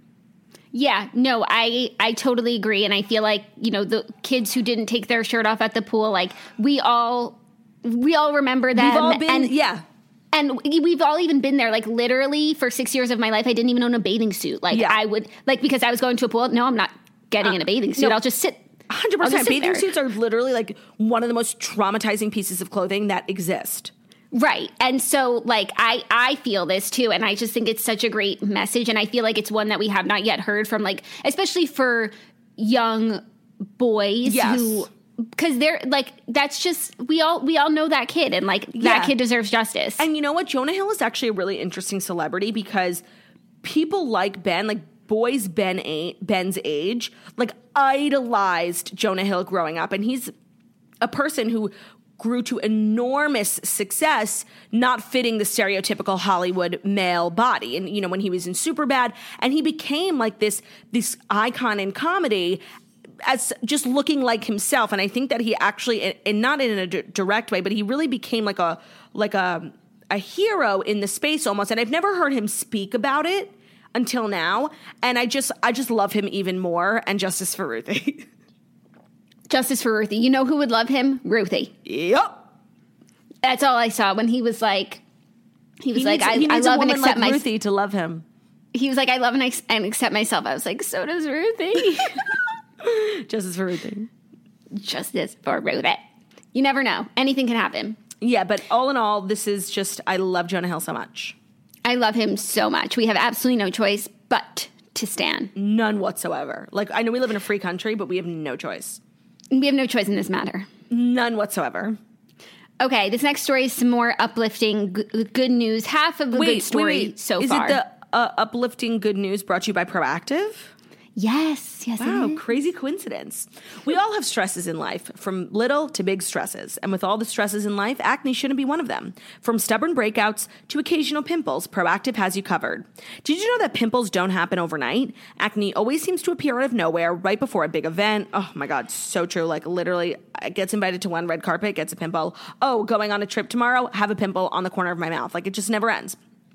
Yeah, no, I I totally agree. And I feel like, you know, the kids who didn't take their shirt off at the pool, like we all we all remember them. We've all been, and, yeah. And we've all even been there. Like literally for six years of my life, I didn't even own a bathing suit. Like Yeah. I would, like because I was going to a pool. No, I'm not getting in a bathing suit. no. I'll just sit. one hundred I'll just percent. sit Bathing there. suits are literally like one of the most traumatizing pieces of clothing that exist. Right. And so like I I feel this too, and I just think it's such a great message, and I feel like it's one that we have not yet heard from, like, especially for young boys Yes. who, because they're like, that's just, we all we all know that kid, and like Yeah. that kid deserves justice. And you know what? Jonah Hill is actually a really interesting celebrity because people like Ben, like boys Ben a- Ben's age, like idolized Jonah Hill growing up, and he's a person who grew to enormous success, not fitting the stereotypical Hollywood male body. And, you know, when he was in Superbad, and he became like this, this icon in comedy as just looking like himself. And I think that he actually, and not in a d- direct way, but he really became like a, like a, a hero in the space almost. And I've never heard him speak about it until now. And I just, I just love him even more. And justice for Ruthie. Justice for Ruthie. You know who would love him? Ruthie. Yep. That's all I saw when he was like, he was He like, needs, I, he I needs a love and woman accept like my. Ruthie to love him. He was like, I love and, ex- and accept myself. I was like, so does Ruthie. Justice for Ruthie. Justice for Ruthie. You never know. Anything can happen. Yeah, but all in all, this is just, I love Jonah Hill so much. I love him so much. We have absolutely no choice but to stan. None whatsoever. Like, I know we live in a free country, but we have no choice. We have no choice in this matter. None whatsoever. Okay, this next story is some more uplifting g- good news. Half of the good story so is far. Is it the uh, uplifting good news brought to you by Proactive? Yes, yes. Wow, it is. crazy coincidence. We all have stresses in life, from little to big stresses. And with all the stresses in life, acne shouldn't be one of them. From stubborn breakouts to occasional pimples, Proactive has you covered. Did you know that pimples don't happen overnight? Acne always seems to appear out of nowhere right before a big event. Oh my God, so true. Like literally, gets invited to one red carpet, gets a pimple. Oh, going on a trip tomorrow, have a pimple on the corner of my mouth. Like it just never ends.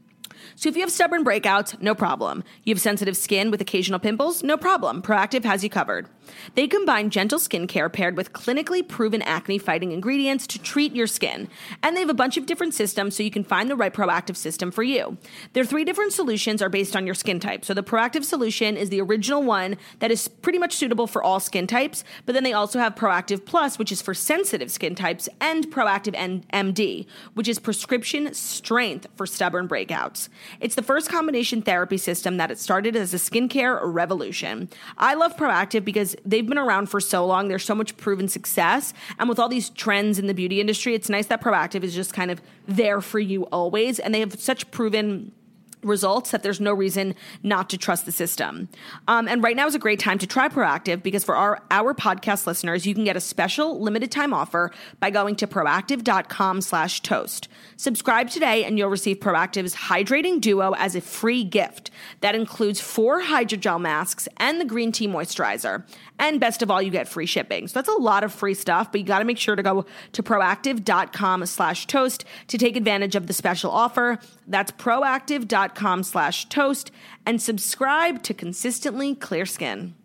So if you have stubborn breakouts, no problem. You have sensitive skin with occasional pimples, no problem. Proactiv has you covered. They combine gentle skincare paired with clinically proven acne-fighting ingredients to treat your skin. And they have a bunch of different systems so you can find the right Proactiv system for you. Their three different solutions are based on your skin type. So the Proactiv solution is the original one that is pretty much suitable for all skin types, but then they also have Proactiv Plus, which is for sensitive skin types, and Proactiv M D, which is prescription strength for stubborn breakouts. It's the first combination therapy system that it started as a skincare revolution. I love Proactiv because they've been around for so long. There's so much proven success. And with all these trends in the beauty industry, it's nice that Proactiv is just kind of there for you always. And they have such proven results that there's no reason not to trust the system. Um, and right now is a great time to try Proactiv because for our, our podcast listeners, you can get a special limited time offer by going to proactiv.com slash toast. Subscribe today and you'll receive Proactiv's Hydrating Duo as a free gift. That includes four hydrogel masks and the green tea moisturizer. And best of all, you get free shipping. So that's a lot of free stuff, but you got to make sure to go to proactiv.com slash toast to take advantage of the special offer. That's proactiv.com slash toast and subscribe to consistently clear skin.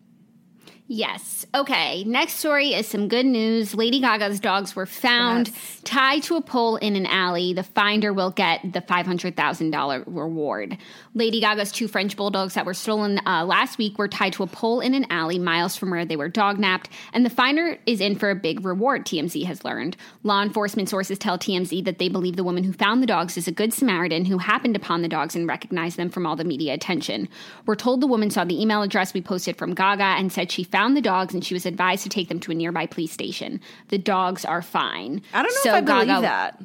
Yes. Okay. Next story is some good news. Lady Gaga's dogs were found Yes. tied to a pole in an alley. The finder will get the five hundred thousand dollars reward. Lady Gaga's two French bulldogs that were stolen uh, last week were tied to a pole in an alley miles from where they were dog napped, and the finder is in for a big reward, T M Z has learned. Law enforcement sources tell T M Z that they believe the woman who found the dogs is a good Samaritan who happened upon the dogs and recognized them from all the media attention. We're told the woman saw the email address we posted from Gaga and said she found the dogs and she was advised to take them to a nearby police station. The dogs are fine. I don't know so if I believe Gaga, that.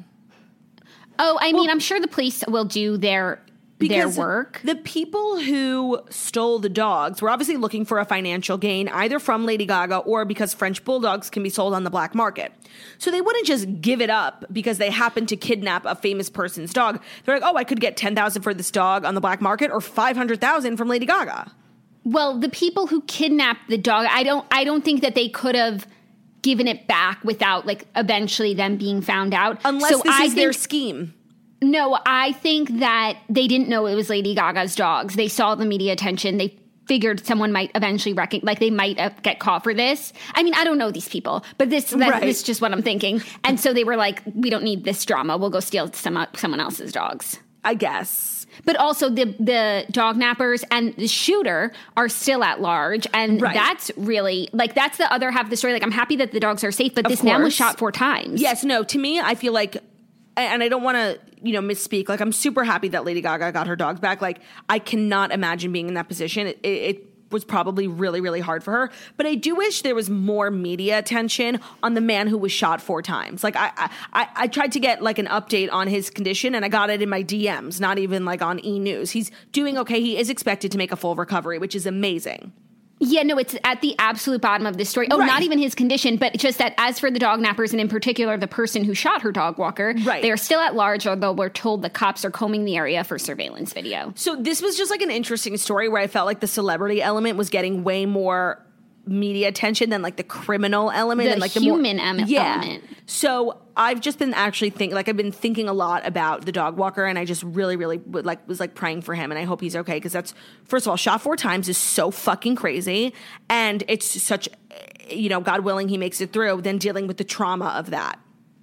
Oh, I Well, mean, I'm sure the police will do their their Because work. The people who stole the dogs were obviously looking for a financial gain, either from Lady Gaga or because French bulldogs can be sold on the black market. So they wouldn't just give it up because they happened to kidnap a famous person's dog. They're like, oh, I could get ten thousand dollars for this dog on the black market or five hundred thousand dollars from Lady Gaga. Well, the people who kidnapped the dog, I don't I don't think that they could have given it back without like eventually them being found out. Unless so this I is think, their scheme. No, I think that they didn't know it was Lady Gaga's dogs. They saw the media attention. They figured someone might eventually recognize, like they might uh, get caught for this. I mean, I don't know these people, but this, that, Right. this is just what I'm thinking. And so they were like, we don't need this drama. We'll go steal some someone else's dogs. I guess. But also the the dog nappers and the shooter are still at large. And Right. that's really, like, that's the other half of the story. Like, I'm happy that the dogs are safe, but Of this man was course. shot four times. Yes, no, to me, I feel like, and I don't want to, you know, misspeak. Like, I'm super happy that Lady Gaga got her dogs back. Like, I cannot imagine being in that position. It, it was probably really, really hard for her. But I do wish there was more media attention on the man who was shot four times. Like, I, I, I tried to get like an update on his condition, and I got it in my D Ms, not even like on E! News. He's doing okay. He is expected to make a full recovery, which is amazing. Yeah, no, it's at the absolute bottom of this story. Oh, Right. not even his condition, but just that as for the dog nappers, and in particular the person who shot her dog walker, Right. they are still at large, although we're told the cops are combing the area for surveillance video. So this was just like an interesting story where I felt like the celebrity element was getting way more media attention than like the criminal element The and like the human more, em- yeah. element. So I've just been actually thinking, like I've been thinking a lot about the dog walker, and I just really, really would like was like praying for him, and I hope he's okay because that's, first of all, shot four times is so fucking crazy, and it's such, you know, God willing he makes it through. Then dealing with the trauma of that.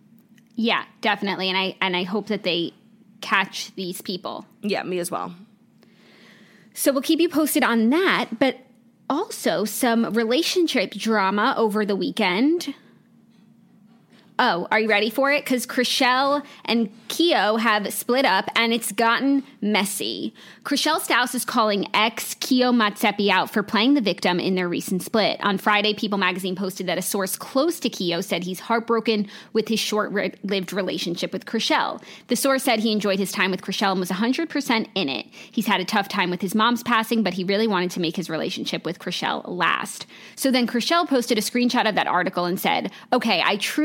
Yeah, definitely, and I and I hope that they catch these people. Yeah, me as well. So we'll keep you posted on that, but also some relationship drama over the weekend. Oh, are you ready for it? Because Chrishell and Keo have split up, and it's gotten messy. Chrishell Stause is calling ex Keo Matsepi out for playing the victim in their recent split. On Friday, People magazine posted that a source close to Keo said he's heartbroken with his short-lived relationship with Chrishell. The source said he enjoyed his time with Chrishell and was one hundred percent in it. He's had a tough time with his mom's passing, but he really wanted to make his relationship with Chrishell last. So then Chrishell posted a screenshot of that article and said, okay, I truly wanted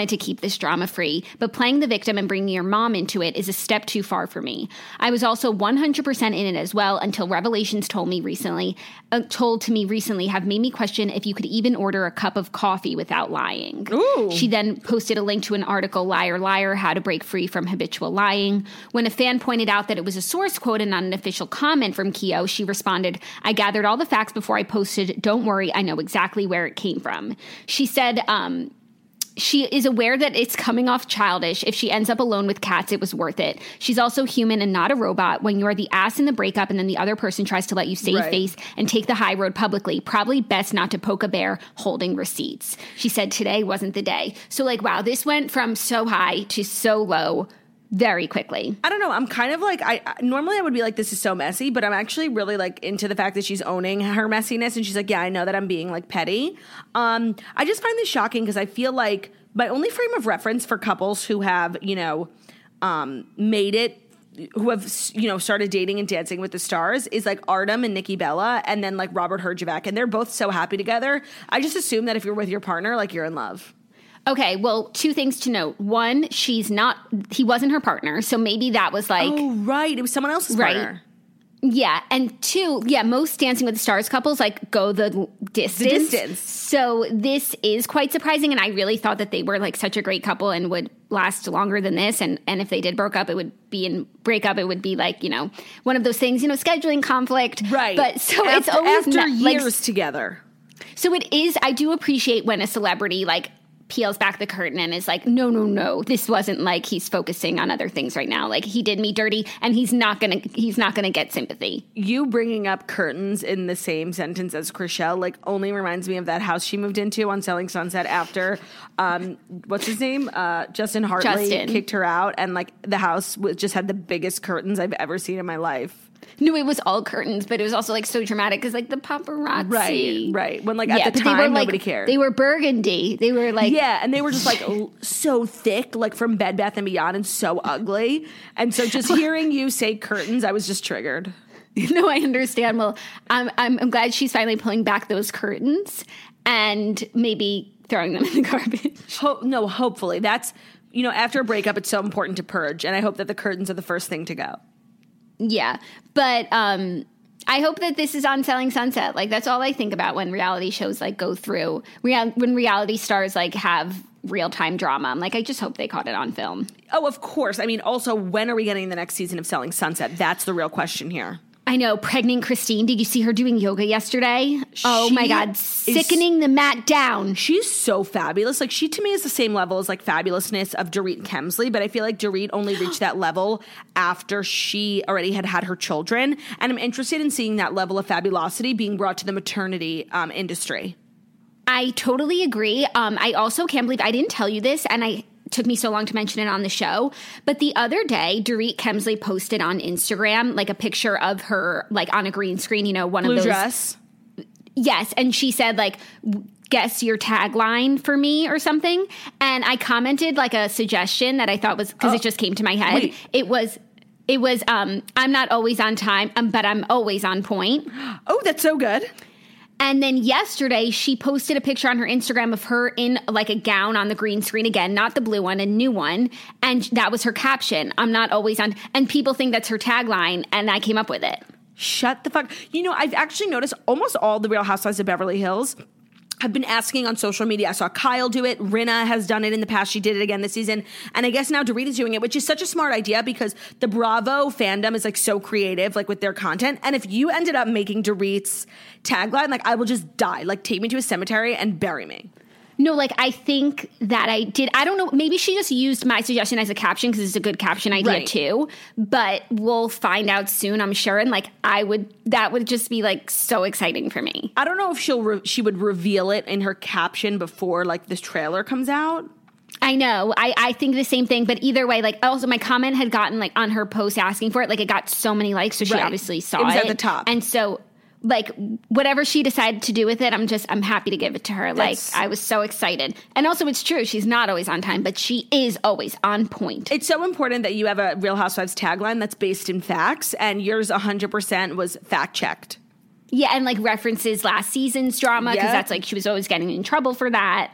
to keep this drama free, but playing the victim and bringing your mom into it is a step too far for me. I was also one hundred percent in it as well until revelations told me recently, uh, told to me recently have made me question if you could even order a cup of coffee without lying. Ooh. She then posted a link to an article, Liar, Liar, How to Break Free from Habitual Lying. When a fan pointed out that it was a source quote and not an official comment from Keo, she responded, I gathered all the facts before I posted. Don't worry, I know exactly where it came from. She said, um, she is aware that it's coming off childish. If she ends up alone with cats, it was worth it. She's also human and not a robot. When you are the ass in the breakup and then the other person tries to let you save right. face and take the high road publicly, probably best not to poke a bear holding receipts. She said today wasn't the day. So like, wow, this went from so high to so low very quickly. I don't know. I'm kind of like, I normally I would be like, this is so messy, but I'm actually really like into the fact that she's owning her messiness. And she's like, yeah, I know that I'm being like petty. Um, I just find this shocking because I feel like my only frame of reference for couples who have, you know, um, made it, who have, you know, started dating and dancing with the stars is like Artem and Nikki Bella and then like Robert Herjavec. And they're both so happy together. I just assume that if you're with your partner, like you're in love. Okay, well, two things to note. One, she's not, he wasn't her partner, so maybe that was like... Oh, right. It was someone else's right. partner. Yeah, and two, yeah, most Dancing with the Stars couples, like, go the distance. The distance. So this is quite surprising, and I really thought that they were, like, such a great couple and would last longer than this, and, and if they did break up, it would be in breakup, it would be, like, you know, one of those things, you know, scheduling conflict. Right. But so after, it's always... After not, years like, together. So it is, I do appreciate when a celebrity, like, peels back the curtain and is like, no, no, no, this wasn't like he's focusing on other things right now. Like he did me dirty and he's not going to, he's not going to get sympathy. You bringing up curtains in the same sentence as Chrishell, like only reminds me of that house she moved into on Selling Sunset after, um, what's his name? Uh, Justin Hartley Justin. kicked her out. And like the house was, just had the biggest curtains I've ever seen in my life. No, it was all curtains, but it was also like so dramatic because like the paparazzi. Right, right. When like yeah, at the but time, they were, nobody like, cared. They were burgundy. They were like. Yeah, and they were just like so thick, like from Bed Bath and Beyond and so ugly. And so just hearing you say curtains, I was just triggered. No, I understand. Well, I'm, I'm, I'm glad she's finally pulling back those curtains and maybe throwing them in the garbage. Ho- no, hopefully. That's, you know, after a breakup, it's so important to purge. And I hope that the curtains are the first thing to go. Yeah, but um, I hope that this is on Selling Sunset. Like, that's all I think about when reality shows, like, go through. Real- when reality stars, like, have real-time drama. I'm like, I just hope they caught it on film. Oh, of course. I mean, also, when are we getting the next season of Selling Sunset? That's the real question here. I know. Pregnant Christine. Did you see her doing yoga yesterday? Oh, She my God. Sickening is, the mat down. She's so fabulous. Like, she, to me, is the same level as, like, fabulousness of Dorit Kemsley. But I feel like Dorit only reached that level after she already had had her children. And I'm interested in seeing that level of fabulosity being brought to the maternity um, industry. I totally agree. Um, I also can't believe I didn't tell you this, and I took me so long to mention it on the show. But the other day, Dorit Kemsley posted on Instagram like a picture of her like on a green screen, you know, one Blue of those dress. Yes, and she said like, guess your tagline for me or something. And I commented like a suggestion that I thought was, because oh, it just came to my head. Wait. It was, it was, um, I'm not always on time, um, but I'm always on point. Oh, that's so good. And then yesterday, she posted a picture on her Instagram of her in like a gown on the green screen again, not the blue one, a new one. And that was her caption. I'm not always on. And people think that's her tagline. And I came up with it. Shut the fuck. You know, I've actually noticed almost all the Real Housewives of Beverly Hills have been asking on social media. I saw Kyle do it. Rinna has done it in the past. She did it again this season. And I guess now Dorit is doing it, which is such a smart idea because the Bravo fandom is like so creative, like with their content. And if you ended up making Dorit's tagline, like I will just die. Like take me to a cemetery and bury me. No, like I think that I did. I don't know. Maybe she just used my suggestion as a caption because it's a good caption idea right. too. But we'll find out soon, I'm sure. And like I would, that would just be like so exciting for me. I don't know if she'll re- she would reveal it in her caption before like this trailer comes out. I know. I, I think the same thing. But either way, like also my comment had gotten like on her post asking for it. Like it got so many likes. So she right. obviously saw it. It was it. at the top. And so like whatever she decided to do with it, I'm just, I'm happy to give it to her. That's, like I was so excited. And also it's true. She's not always on time, but she is always on point. It's so important that you have a Real Housewives tagline that's based in facts, and yours one hundred percent was fact checked. Yeah. And like references last season's drama because yep. that's like, she was always getting in trouble for that.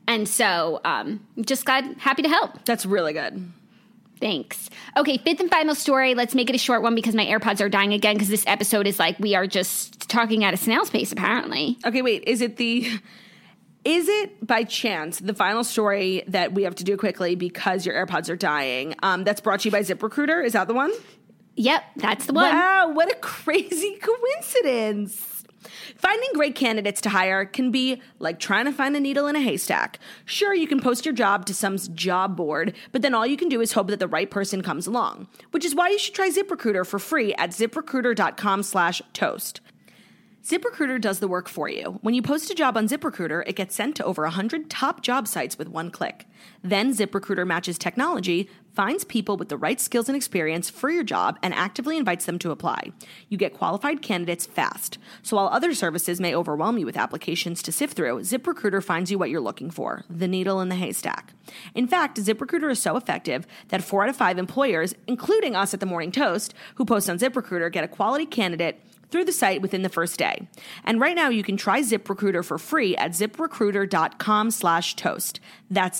And so um, just glad, happy to help. That's really good. Thanks. Okay, fifth and final story. Let's make it a short one because my AirPods are dying again because this episode is like we are just talking at a snail's pace, apparently. Okay, wait. Is it the... Is it by chance the final story that we have to do quickly because your AirPods are dying? Um, that's brought to you by ZipRecruiter. Is that the one? Yep, that's the one. Wow, what a crazy coincidence. Finding great candidates to hire can be like trying to find a needle in a haystack. Sure, you can post your job to some job board, but then all you can do is hope that the right person comes along, which is why you should try ZipRecruiter for free at ZipRecruiter.com slash toast. ZipRecruiter does the work for you. When you post a job on ZipRecruiter, it gets sent to over one hundred top job sites with one click. Then ZipRecruiter matches technology, finds people with the right skills and experience for your job, and actively invites them to apply. You get qualified candidates fast. So while other services may overwhelm you with applications to sift through, ZipRecruiter finds you what you're looking for, the needle in the haystack. In fact, ZipRecruiter is so effective that four out of five employers, including us at the Morning Toast, who post on ZipRecruiter, get a quality candidate through the site within the first day. And right now you can try ZipRecruiter for free at ZipRecruiter.com slash toast. That's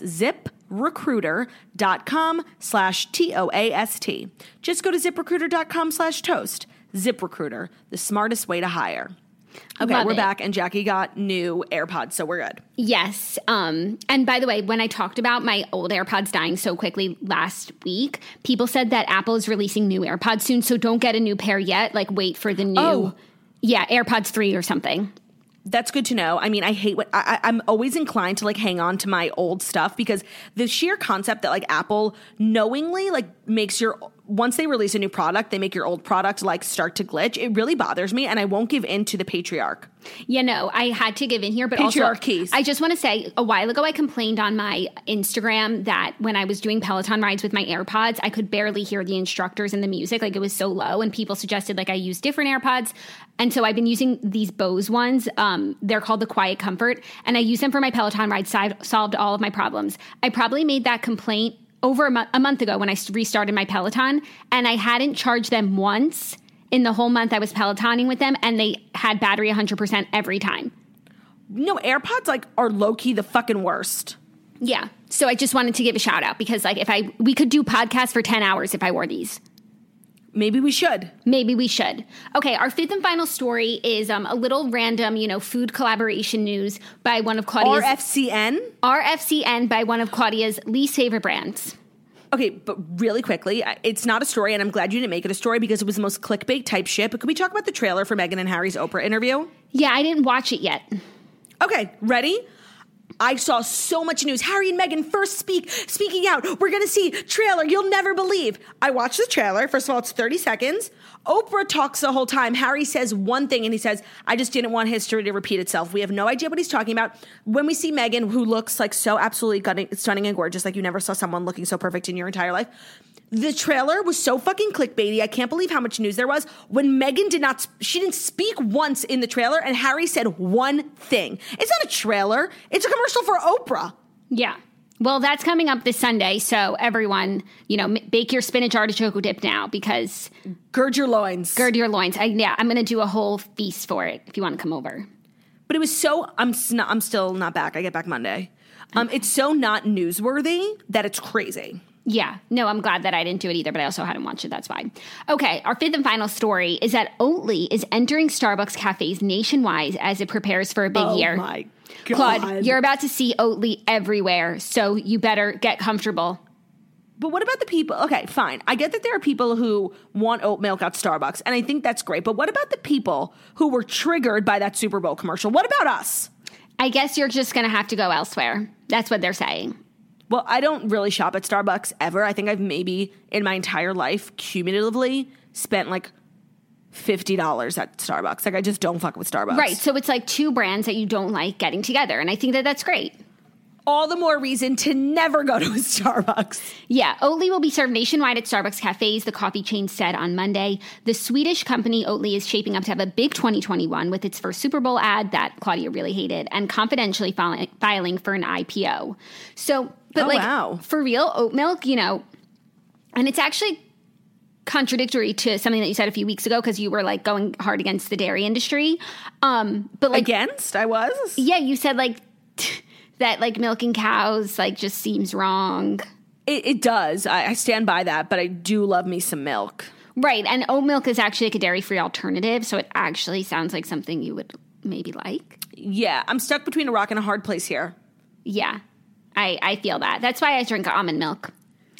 ZipRecruiter.com slash T O A S T. Just go to ZipRecruiter.com slash toast. ZipRecruiter, the smartest way to hire. Okay, Love we're it. back, and Jackie got new AirPods, so we're good. Yes. Um, and by the way, when I talked about my old AirPods dying so quickly last week, people said that Apple is releasing new AirPods soon, so don't get a new pair yet. Like, wait for the new, Oh. yeah, AirPods three or something. That's good to know. I mean, I hate what I, I- I'm always inclined to like hang on to my old stuff because the sheer concept that like Apple knowingly like makes your, once they release a new product, they make your old product like start to glitch. It really bothers me, and I won't give in to the patriarch. Yeah, no, I had to give in here, but Patriarchies. also I just want to say a while ago I complained on my Instagram that when I was doing Peloton rides with my AirPods, I could barely hear the instructors and the music. Like it was so low, and people suggested like I use different AirPods. And so I've been using these Bose ones. Um, they're called the Quiet Comfort, and I use them for my Peloton rides. Si- solved all of my problems. I probably made that complaint over a, mo- a month ago when I restarted my Peloton, and I hadn't charged them once in the whole month I was Pelotoning with them, and they had battery one hundred percent every time. No, AirPods like are low key the fucking worst. Yeah. So I just wanted to give a shout out because like if I, we could do podcasts for ten hours if I wore these. Maybe we should. Maybe we should. Okay, our fifth and final story is um, a little random, you know, food collaboration news by one of Claudia's... R F C N? R F C N by one of Claudia's least favorite brands. Okay, but really quickly, it's not a story, and I'm glad you didn't make it a story because it was the most clickbait type shit. But could we talk about the trailer for Meghan and Harry's Oprah interview? Yeah, I didn't watch it yet. Okay, ready? I saw so much news. Harry and Meghan first speak, speaking out. We're going to see trailer you'll never believe. I watched the trailer. First of all, it's thirty seconds. Oprah talks the whole time. Harry says one thing, and he says, I just didn't want history to repeat itself. We have no idea what he's talking about. When we see Meghan, who looks like so absolutely gunning, stunning and gorgeous, like you never saw someone looking so perfect in your entire life, the trailer was so fucking clickbaity. I can't believe how much news there was. When Meghan did not, she didn't speak once in the trailer, and Harry said one thing. It's not a trailer. It's a commercial for Oprah. Yeah. Well, that's coming up this Sunday, so everyone, you know, m- bake your spinach artichoke dip now because... Gird your loins. Gird your loins. I, yeah, I'm going to do a whole feast for it if you want to come over. But it was so, I'm, sn- I'm still not back. I get back Monday. Um, it's so not newsworthy that it's crazy. Yeah. No, I'm glad that I didn't do it either, but I also hadn't watched it. That's fine. Okay. Our fifth and final story is that Oatly is entering Starbucks cafes nationwide as it prepares for a big Oh year. my God. Claude, you're about to see Oatly everywhere, so you better get comfortable. But what about the people? Okay, fine. I get that there are people who want oat milk at Starbucks, and I think that's great. But what about the people who were triggered by that Super Bowl commercial? What about us? I guess you're just going to have to go elsewhere. That's what they're saying. Well, I don't really shop at Starbucks ever. I think I've maybe in my entire life cumulatively spent like fifty dollars at Starbucks. Like I just don't fuck with Starbucks. Right. So it's like two brands that you don't like getting together. And I think that that's great. All the more reason to never go to a Starbucks. Yeah, Oatly will be served nationwide at Starbucks cafes, the coffee chain said on Monday. The Swedish company Oatly is shaping up to have a big twenty twenty-one with its first Super Bowl ad that Claudia really hated and confidentially filing, filing for an I P O. So, but oh, like, wow. for real, oat milk, you know, and it's actually contradictory to something that you said a few weeks ago because you were like going hard against the dairy industry. Um, but like Against? I was? Yeah, you said like... that like milking cows like just seems wrong. It, it does. I, I stand by that, but I do love me some milk. Right, and oat milk is actually like a dairy-free alternative, so it actually sounds like something you would maybe like. Yeah, I'm stuck between a rock and a hard place here. Yeah, I, I feel that. That's why I drink almond milk.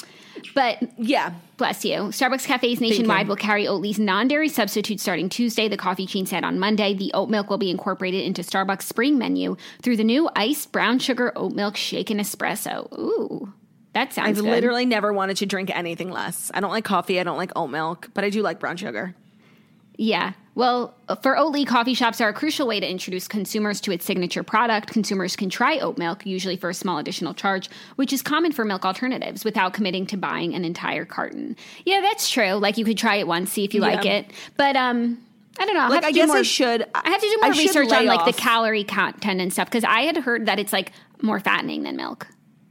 But yeah, bless you. Starbucks cafes nationwide will carry Oatly's non-dairy substitute starting Tuesday. The coffee chain said on Monday the oat milk will be incorporated into Starbucks spring menu through the new iced brown sugar oat milk shaken espresso. Ooh, that sounds I've good. literally never wanted to drink anything less. I don't like coffee. I don't like oat milk, but I do like brown sugar. Yeah. Well, for Oatly, coffee shops are a crucial way to introduce consumers to its signature product. Consumers can try oat milk, usually for a small additional charge, which is common for milk alternatives, without committing to buying an entire carton. Yeah, that's true. Like, you could try it once, see if you yeah. like it. But, um... I don't know. I'll like, have to I do guess more, I should. I have to do more I research on, like, off. the calorie content and stuff, because I had heard that it's, like, more fattening than milk.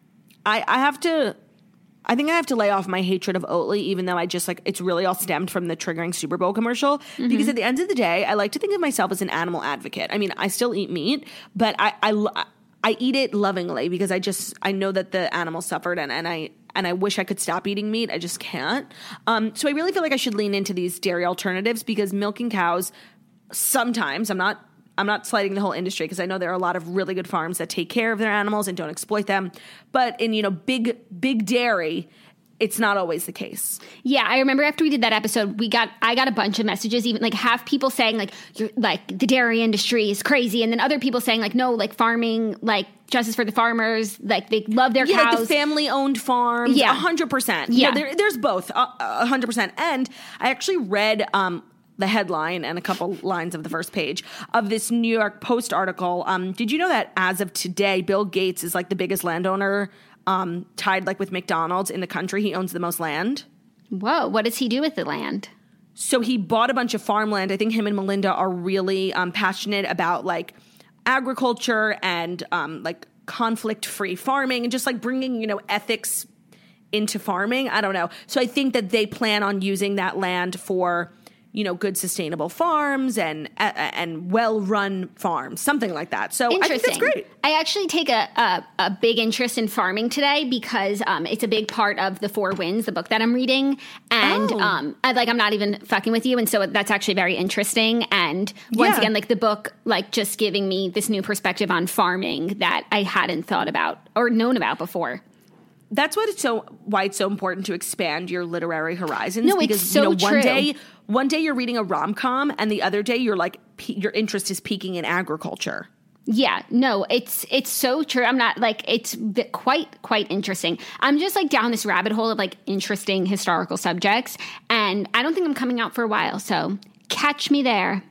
I, I have to... I think I have to lay off my hatred of Oatly, even though I just like it's really all stemmed from the triggering Super Bowl commercial. Mm-hmm. Because at the end of the day, I like to think of myself as an animal advocate. I mean, I still eat meat, but I I, I eat it lovingly because I just I know that the animals suffered and, and I and I wish I could stop eating meat. I just can't. Um, so I really feel like I should lean into these dairy alternatives because milking cows sometimes I'm not. I'm not slighting the whole industry because I know there are a lot of really good farms that take care of their animals and don't exploit them. But in, you know, big, big dairy, it's not always the case. Yeah, I remember after we did that episode, we got I got a bunch of messages, even like half people saying like you're like the dairy industry is crazy, and then other people saying like no, like farming, like justice for the farmers, like they love their yeah, cows. Like the family-owned farms, yeah, a hundred percent. Yeah, there, there's both, a hundred percent. And I actually read um, the headline and a couple lines of the first page of this New York Post article. Um, did you know that as of today, Bill Gates is like the biggest landowner, um, tied like with McDonald's in the country? He owns the most land. Whoa, what does he do with the land? So he bought a bunch of farmland. I think him and Melinda are really um, passionate about like agriculture and um, like conflict-free farming and just like bringing, you know, ethics into farming. I don't know. So I think that they plan on using that land for, you know, good sustainable farms and uh, and well-run farms, something like that. So I think that's great. I actually take a, a, a big interest in farming today because um, it's a big part of The Four Winds, the book that I'm reading. And oh. um, I, like, I'm not even fucking with you. And so that's actually very interesting. And once yeah. again, like the book, like just giving me this new perspective on farming that I hadn't thought about or known about before. That's what it's so why it's so important to expand your literary horizons. No, because, it's so you know, true. One day, one day you're reading a rom-com, and the other day you're like your interest is peaking in agriculture. Yeah, no, it's it's so true. I'm not like it's quite quite interesting. I'm just like down this rabbit hole of like interesting historical subjects, and I don't think I'm coming out for a while. So catch me there.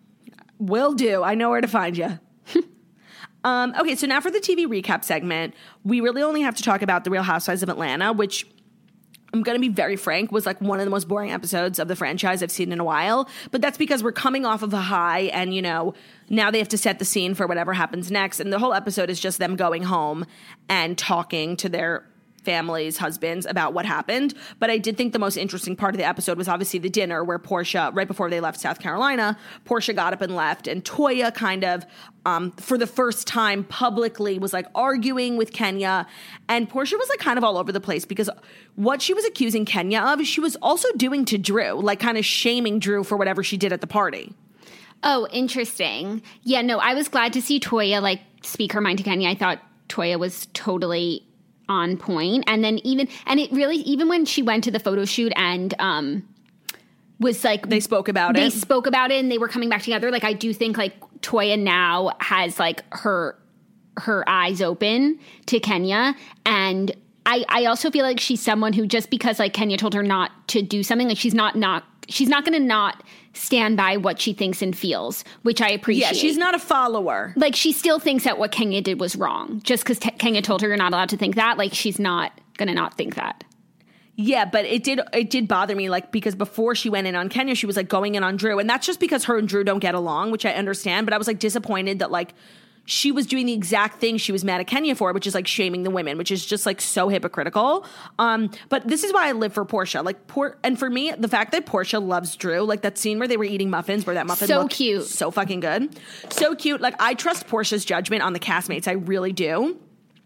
Will do. I know where to find you. Um, okay, so now for the T V recap segment, we really only have to talk about The Real Housewives of Atlanta, which I'm going to be very frank, was like one of the most boring episodes of the franchise I've seen in a while. But that's because we're coming off of a high and, you know, now they have to set the scene for whatever happens next. And the whole episode is just them going home and talking to their families, husbands, about what happened. But I did think the most interesting part of the episode was obviously the dinner where Portia, right before they left South Carolina, Portia got up and left, and Toya kind of, um, for the first time publicly, was like arguing with Kenya. And Portia was like kind of all over the place because what she was accusing Kenya of, she was also doing to Drew, like kind of shaming Drew for whatever she did at the party. Oh, interesting. Yeah, no, I was glad to see Toya like speak her mind to Kenya. I thought Toya was totally on point. And then even, and it really, even when she went to the photo shoot and um, was like, they spoke about they it. They spoke about it and they were coming back together. Like, I do think like Toya now has like her, her eyes open to Kenya. And I, I also feel like she's someone who just because like Kenya told her not to do something, like she's not, not, she's not going to not stand by what she thinks and feels, which I appreciate. Yeah, she's not a follower. Like, she still thinks that what Kenya did was wrong. Just because T- Kenya told her you're not allowed to think that, like, she's not going to not think that. Yeah, but it did it did bother me, like, because before she went in on Kenya, she was, like, going in on Drew. And that's just because her and Drew don't get along, which I understand. But I was, like, disappointed that, like, she was doing the exact thing she was mad at Kenya for, which is like shaming the women, which is just like so hypocritical. Um, but this is why I live for Portia. Like, Por- and for me, the fact that Portia loves Drew, like that scene where they were eating muffins, where that muffin so looked cute, so fucking good, so cute. Like, I trust Portia's judgment on the castmates. I really do.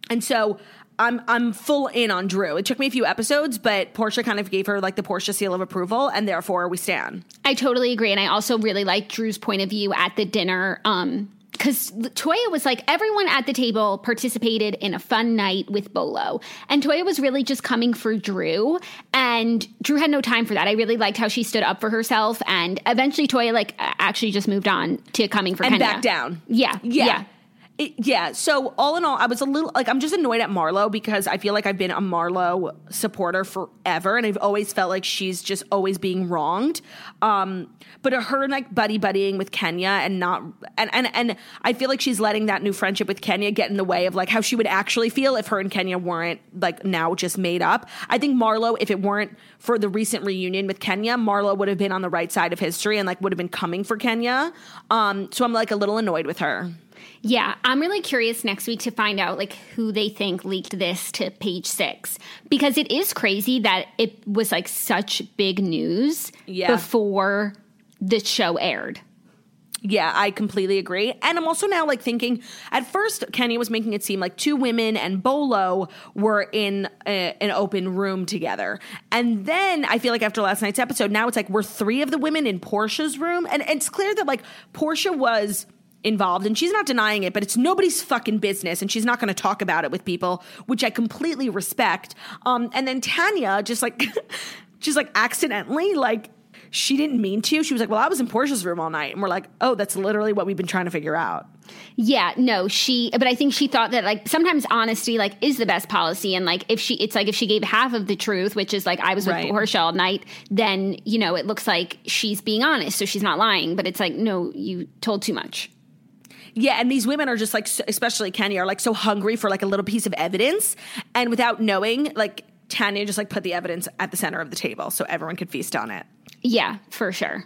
And so I'm I'm full in on Drew. It took me a few episodes, but Portia kind of gave her like the Portia seal of approval, and therefore we stan. I totally agree. And I also really liked Drew's point of view at the dinner. Um, because Toya was like, everyone at the table participated in a fun night with Bolo. And Toya was really just coming for Drew. And Drew had no time for that. I really liked how she stood up for herself. And eventually Toya like actually just moved on to coming for and Kenya. back down. Yeah. Yeah. Yeah. It, yeah. So all in all, I was a little like, I'm just annoyed at Marlo because I feel like I've been a Marlo supporter forever. And I've always felt like she's just always being wronged. Um, but her like buddy buddying with Kenya and not, and, and, and I feel like she's letting that new friendship with Kenya get in the way of like how she would actually feel if her and Kenya weren't like now just made up. I think Marlo, if it weren't for the recent reunion with Kenya, Marlo would have been on the right side of history and like would have been coming for Kenya. Um, so I'm like a little annoyed with her. Yeah, I'm really curious next week to find out like who they think leaked this to Page Six, because it is crazy that it was like such big news yeah. before the show aired. Yeah, I completely agree. And I'm also now like thinking, at first Kenya was making it seem like two women and Bolo were in a, an open room together. And then I feel like after last night's episode, now it's like we're three of the women in Portia's room. And, and it's clear that like Portia was involved and she's not denying it, but it's nobody's fucking business and she's not going to talk about it with people, which I completely respect. Um, and then Tanya just like, just like accidentally, like she didn't mean to. She was like, well, I was in Portia's room all night. And we're like, oh, that's literally what we've been trying to figure out. Yeah, no, she, but I think she thought that like sometimes honesty like is the best policy. And like if she, it's like if she gave half of the truth, which is like I was with right. Portia all night, then, you know, it looks like she's being honest. So she's not lying, but it's like, no, you told too much. Yeah, and these women are just like, especially Kenya, are like so hungry for like a little piece of evidence. And without knowing, like Tanya just like put the evidence at the center of the table so everyone could feast on it. Yeah, for sure.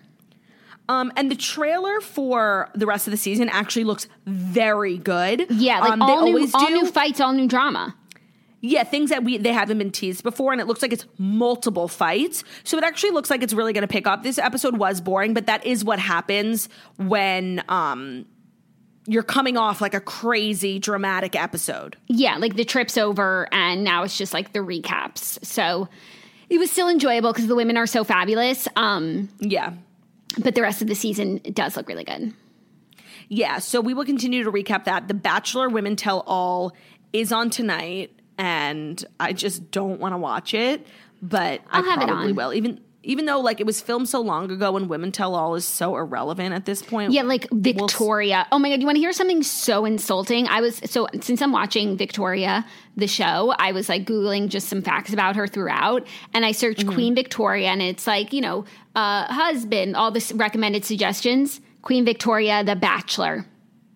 Um, and the trailer for the rest of the season actually looks very good. Yeah, like um, all, they new, always all do. new fights, all new drama. Yeah, things that we they haven't been teased before, and it looks like it's multiple fights. So it actually looks like it's really going to pick up. This episode was boring, but that is what happens when um, you're coming off like a crazy dramatic episode. Yeah, like the trip's over, and now it's just like the recaps. So it was still enjoyable because the women are so fabulous. Um, yeah. But the rest of the season does look really good. Yeah, so we will continue to recap that. The Bachelor Women Tell All is on tonight, and I just don't want to watch it, but I'll I have probably it on. will. Even even though like it was filmed so long ago and Women Tell All is so irrelevant at this point. Yeah, like Victoria. We'll, oh my God, you want to hear something so insulting? I was, so since I'm watching Victoria, the show, I was like Googling just some facts about her throughout. And I searched mm-hmm. Queen Victoria, and it's like, you know, uh, husband, all this recommended suggestions. Queen Victoria, The Bachelor.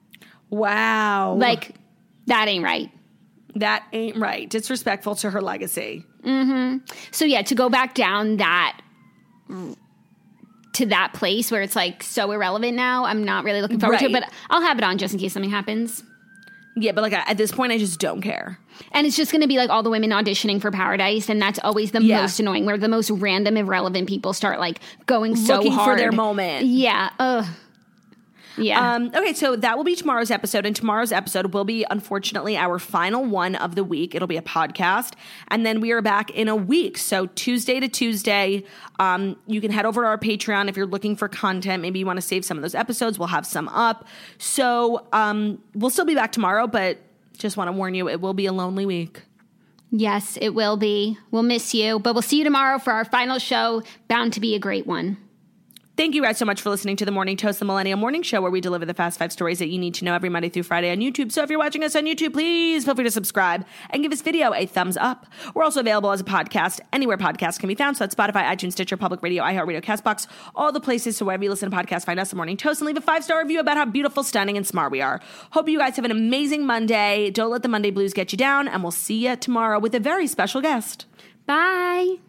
Wow. Like, that ain't right. That ain't right. Disrespectful to her legacy. Mm-hmm. So yeah, to go back down that to that place where it's like so irrelevant now, I'm not really looking forward right. to it, but I'll have it on just in case something happens. Yeah, but like at this point, I just don't care. And it's just going to be like all the women auditioning for Paradise, and that's always the yeah. most annoying, where the most random, irrelevant people start like going so looking hard for their moment. Yeah. Ugh. Yeah. Um, okay, so that will be tomorrow's episode, and tomorrow's episode will be, unfortunately, our final one of the week. It'll be a podcast, and then we are back in a week. So Tuesday to Tuesday, um, you can head over to our Patreon if you're looking for content. Maybe you want to save some of those episodes. We'll have some up. So um, we'll still be back tomorrow, but just want to warn you, it will be a lonely week. Yes, it will be. We'll miss you, but we'll see you tomorrow for our final show. Bound to be a great one. Thank you guys so much for listening to the Morning Toast, the Millennial Morning Show, where we deliver the fast five stories that you need to know every Monday through Friday on YouTube. So if you're watching us on YouTube, please feel free to subscribe and give this video a thumbs up. We're also available as a podcast anywhere podcasts can be found. So that's Spotify, iTunes, Stitcher, Public Radio, iHeartRadio, CastBox, all the places. So wherever you listen to podcasts, find us, The Morning Toast, and leave a five-star review about how beautiful, stunning, and smart we are. Hope you guys have an amazing Monday. Don't let the Monday blues get you down, and we'll see you tomorrow with a very special guest. Bye.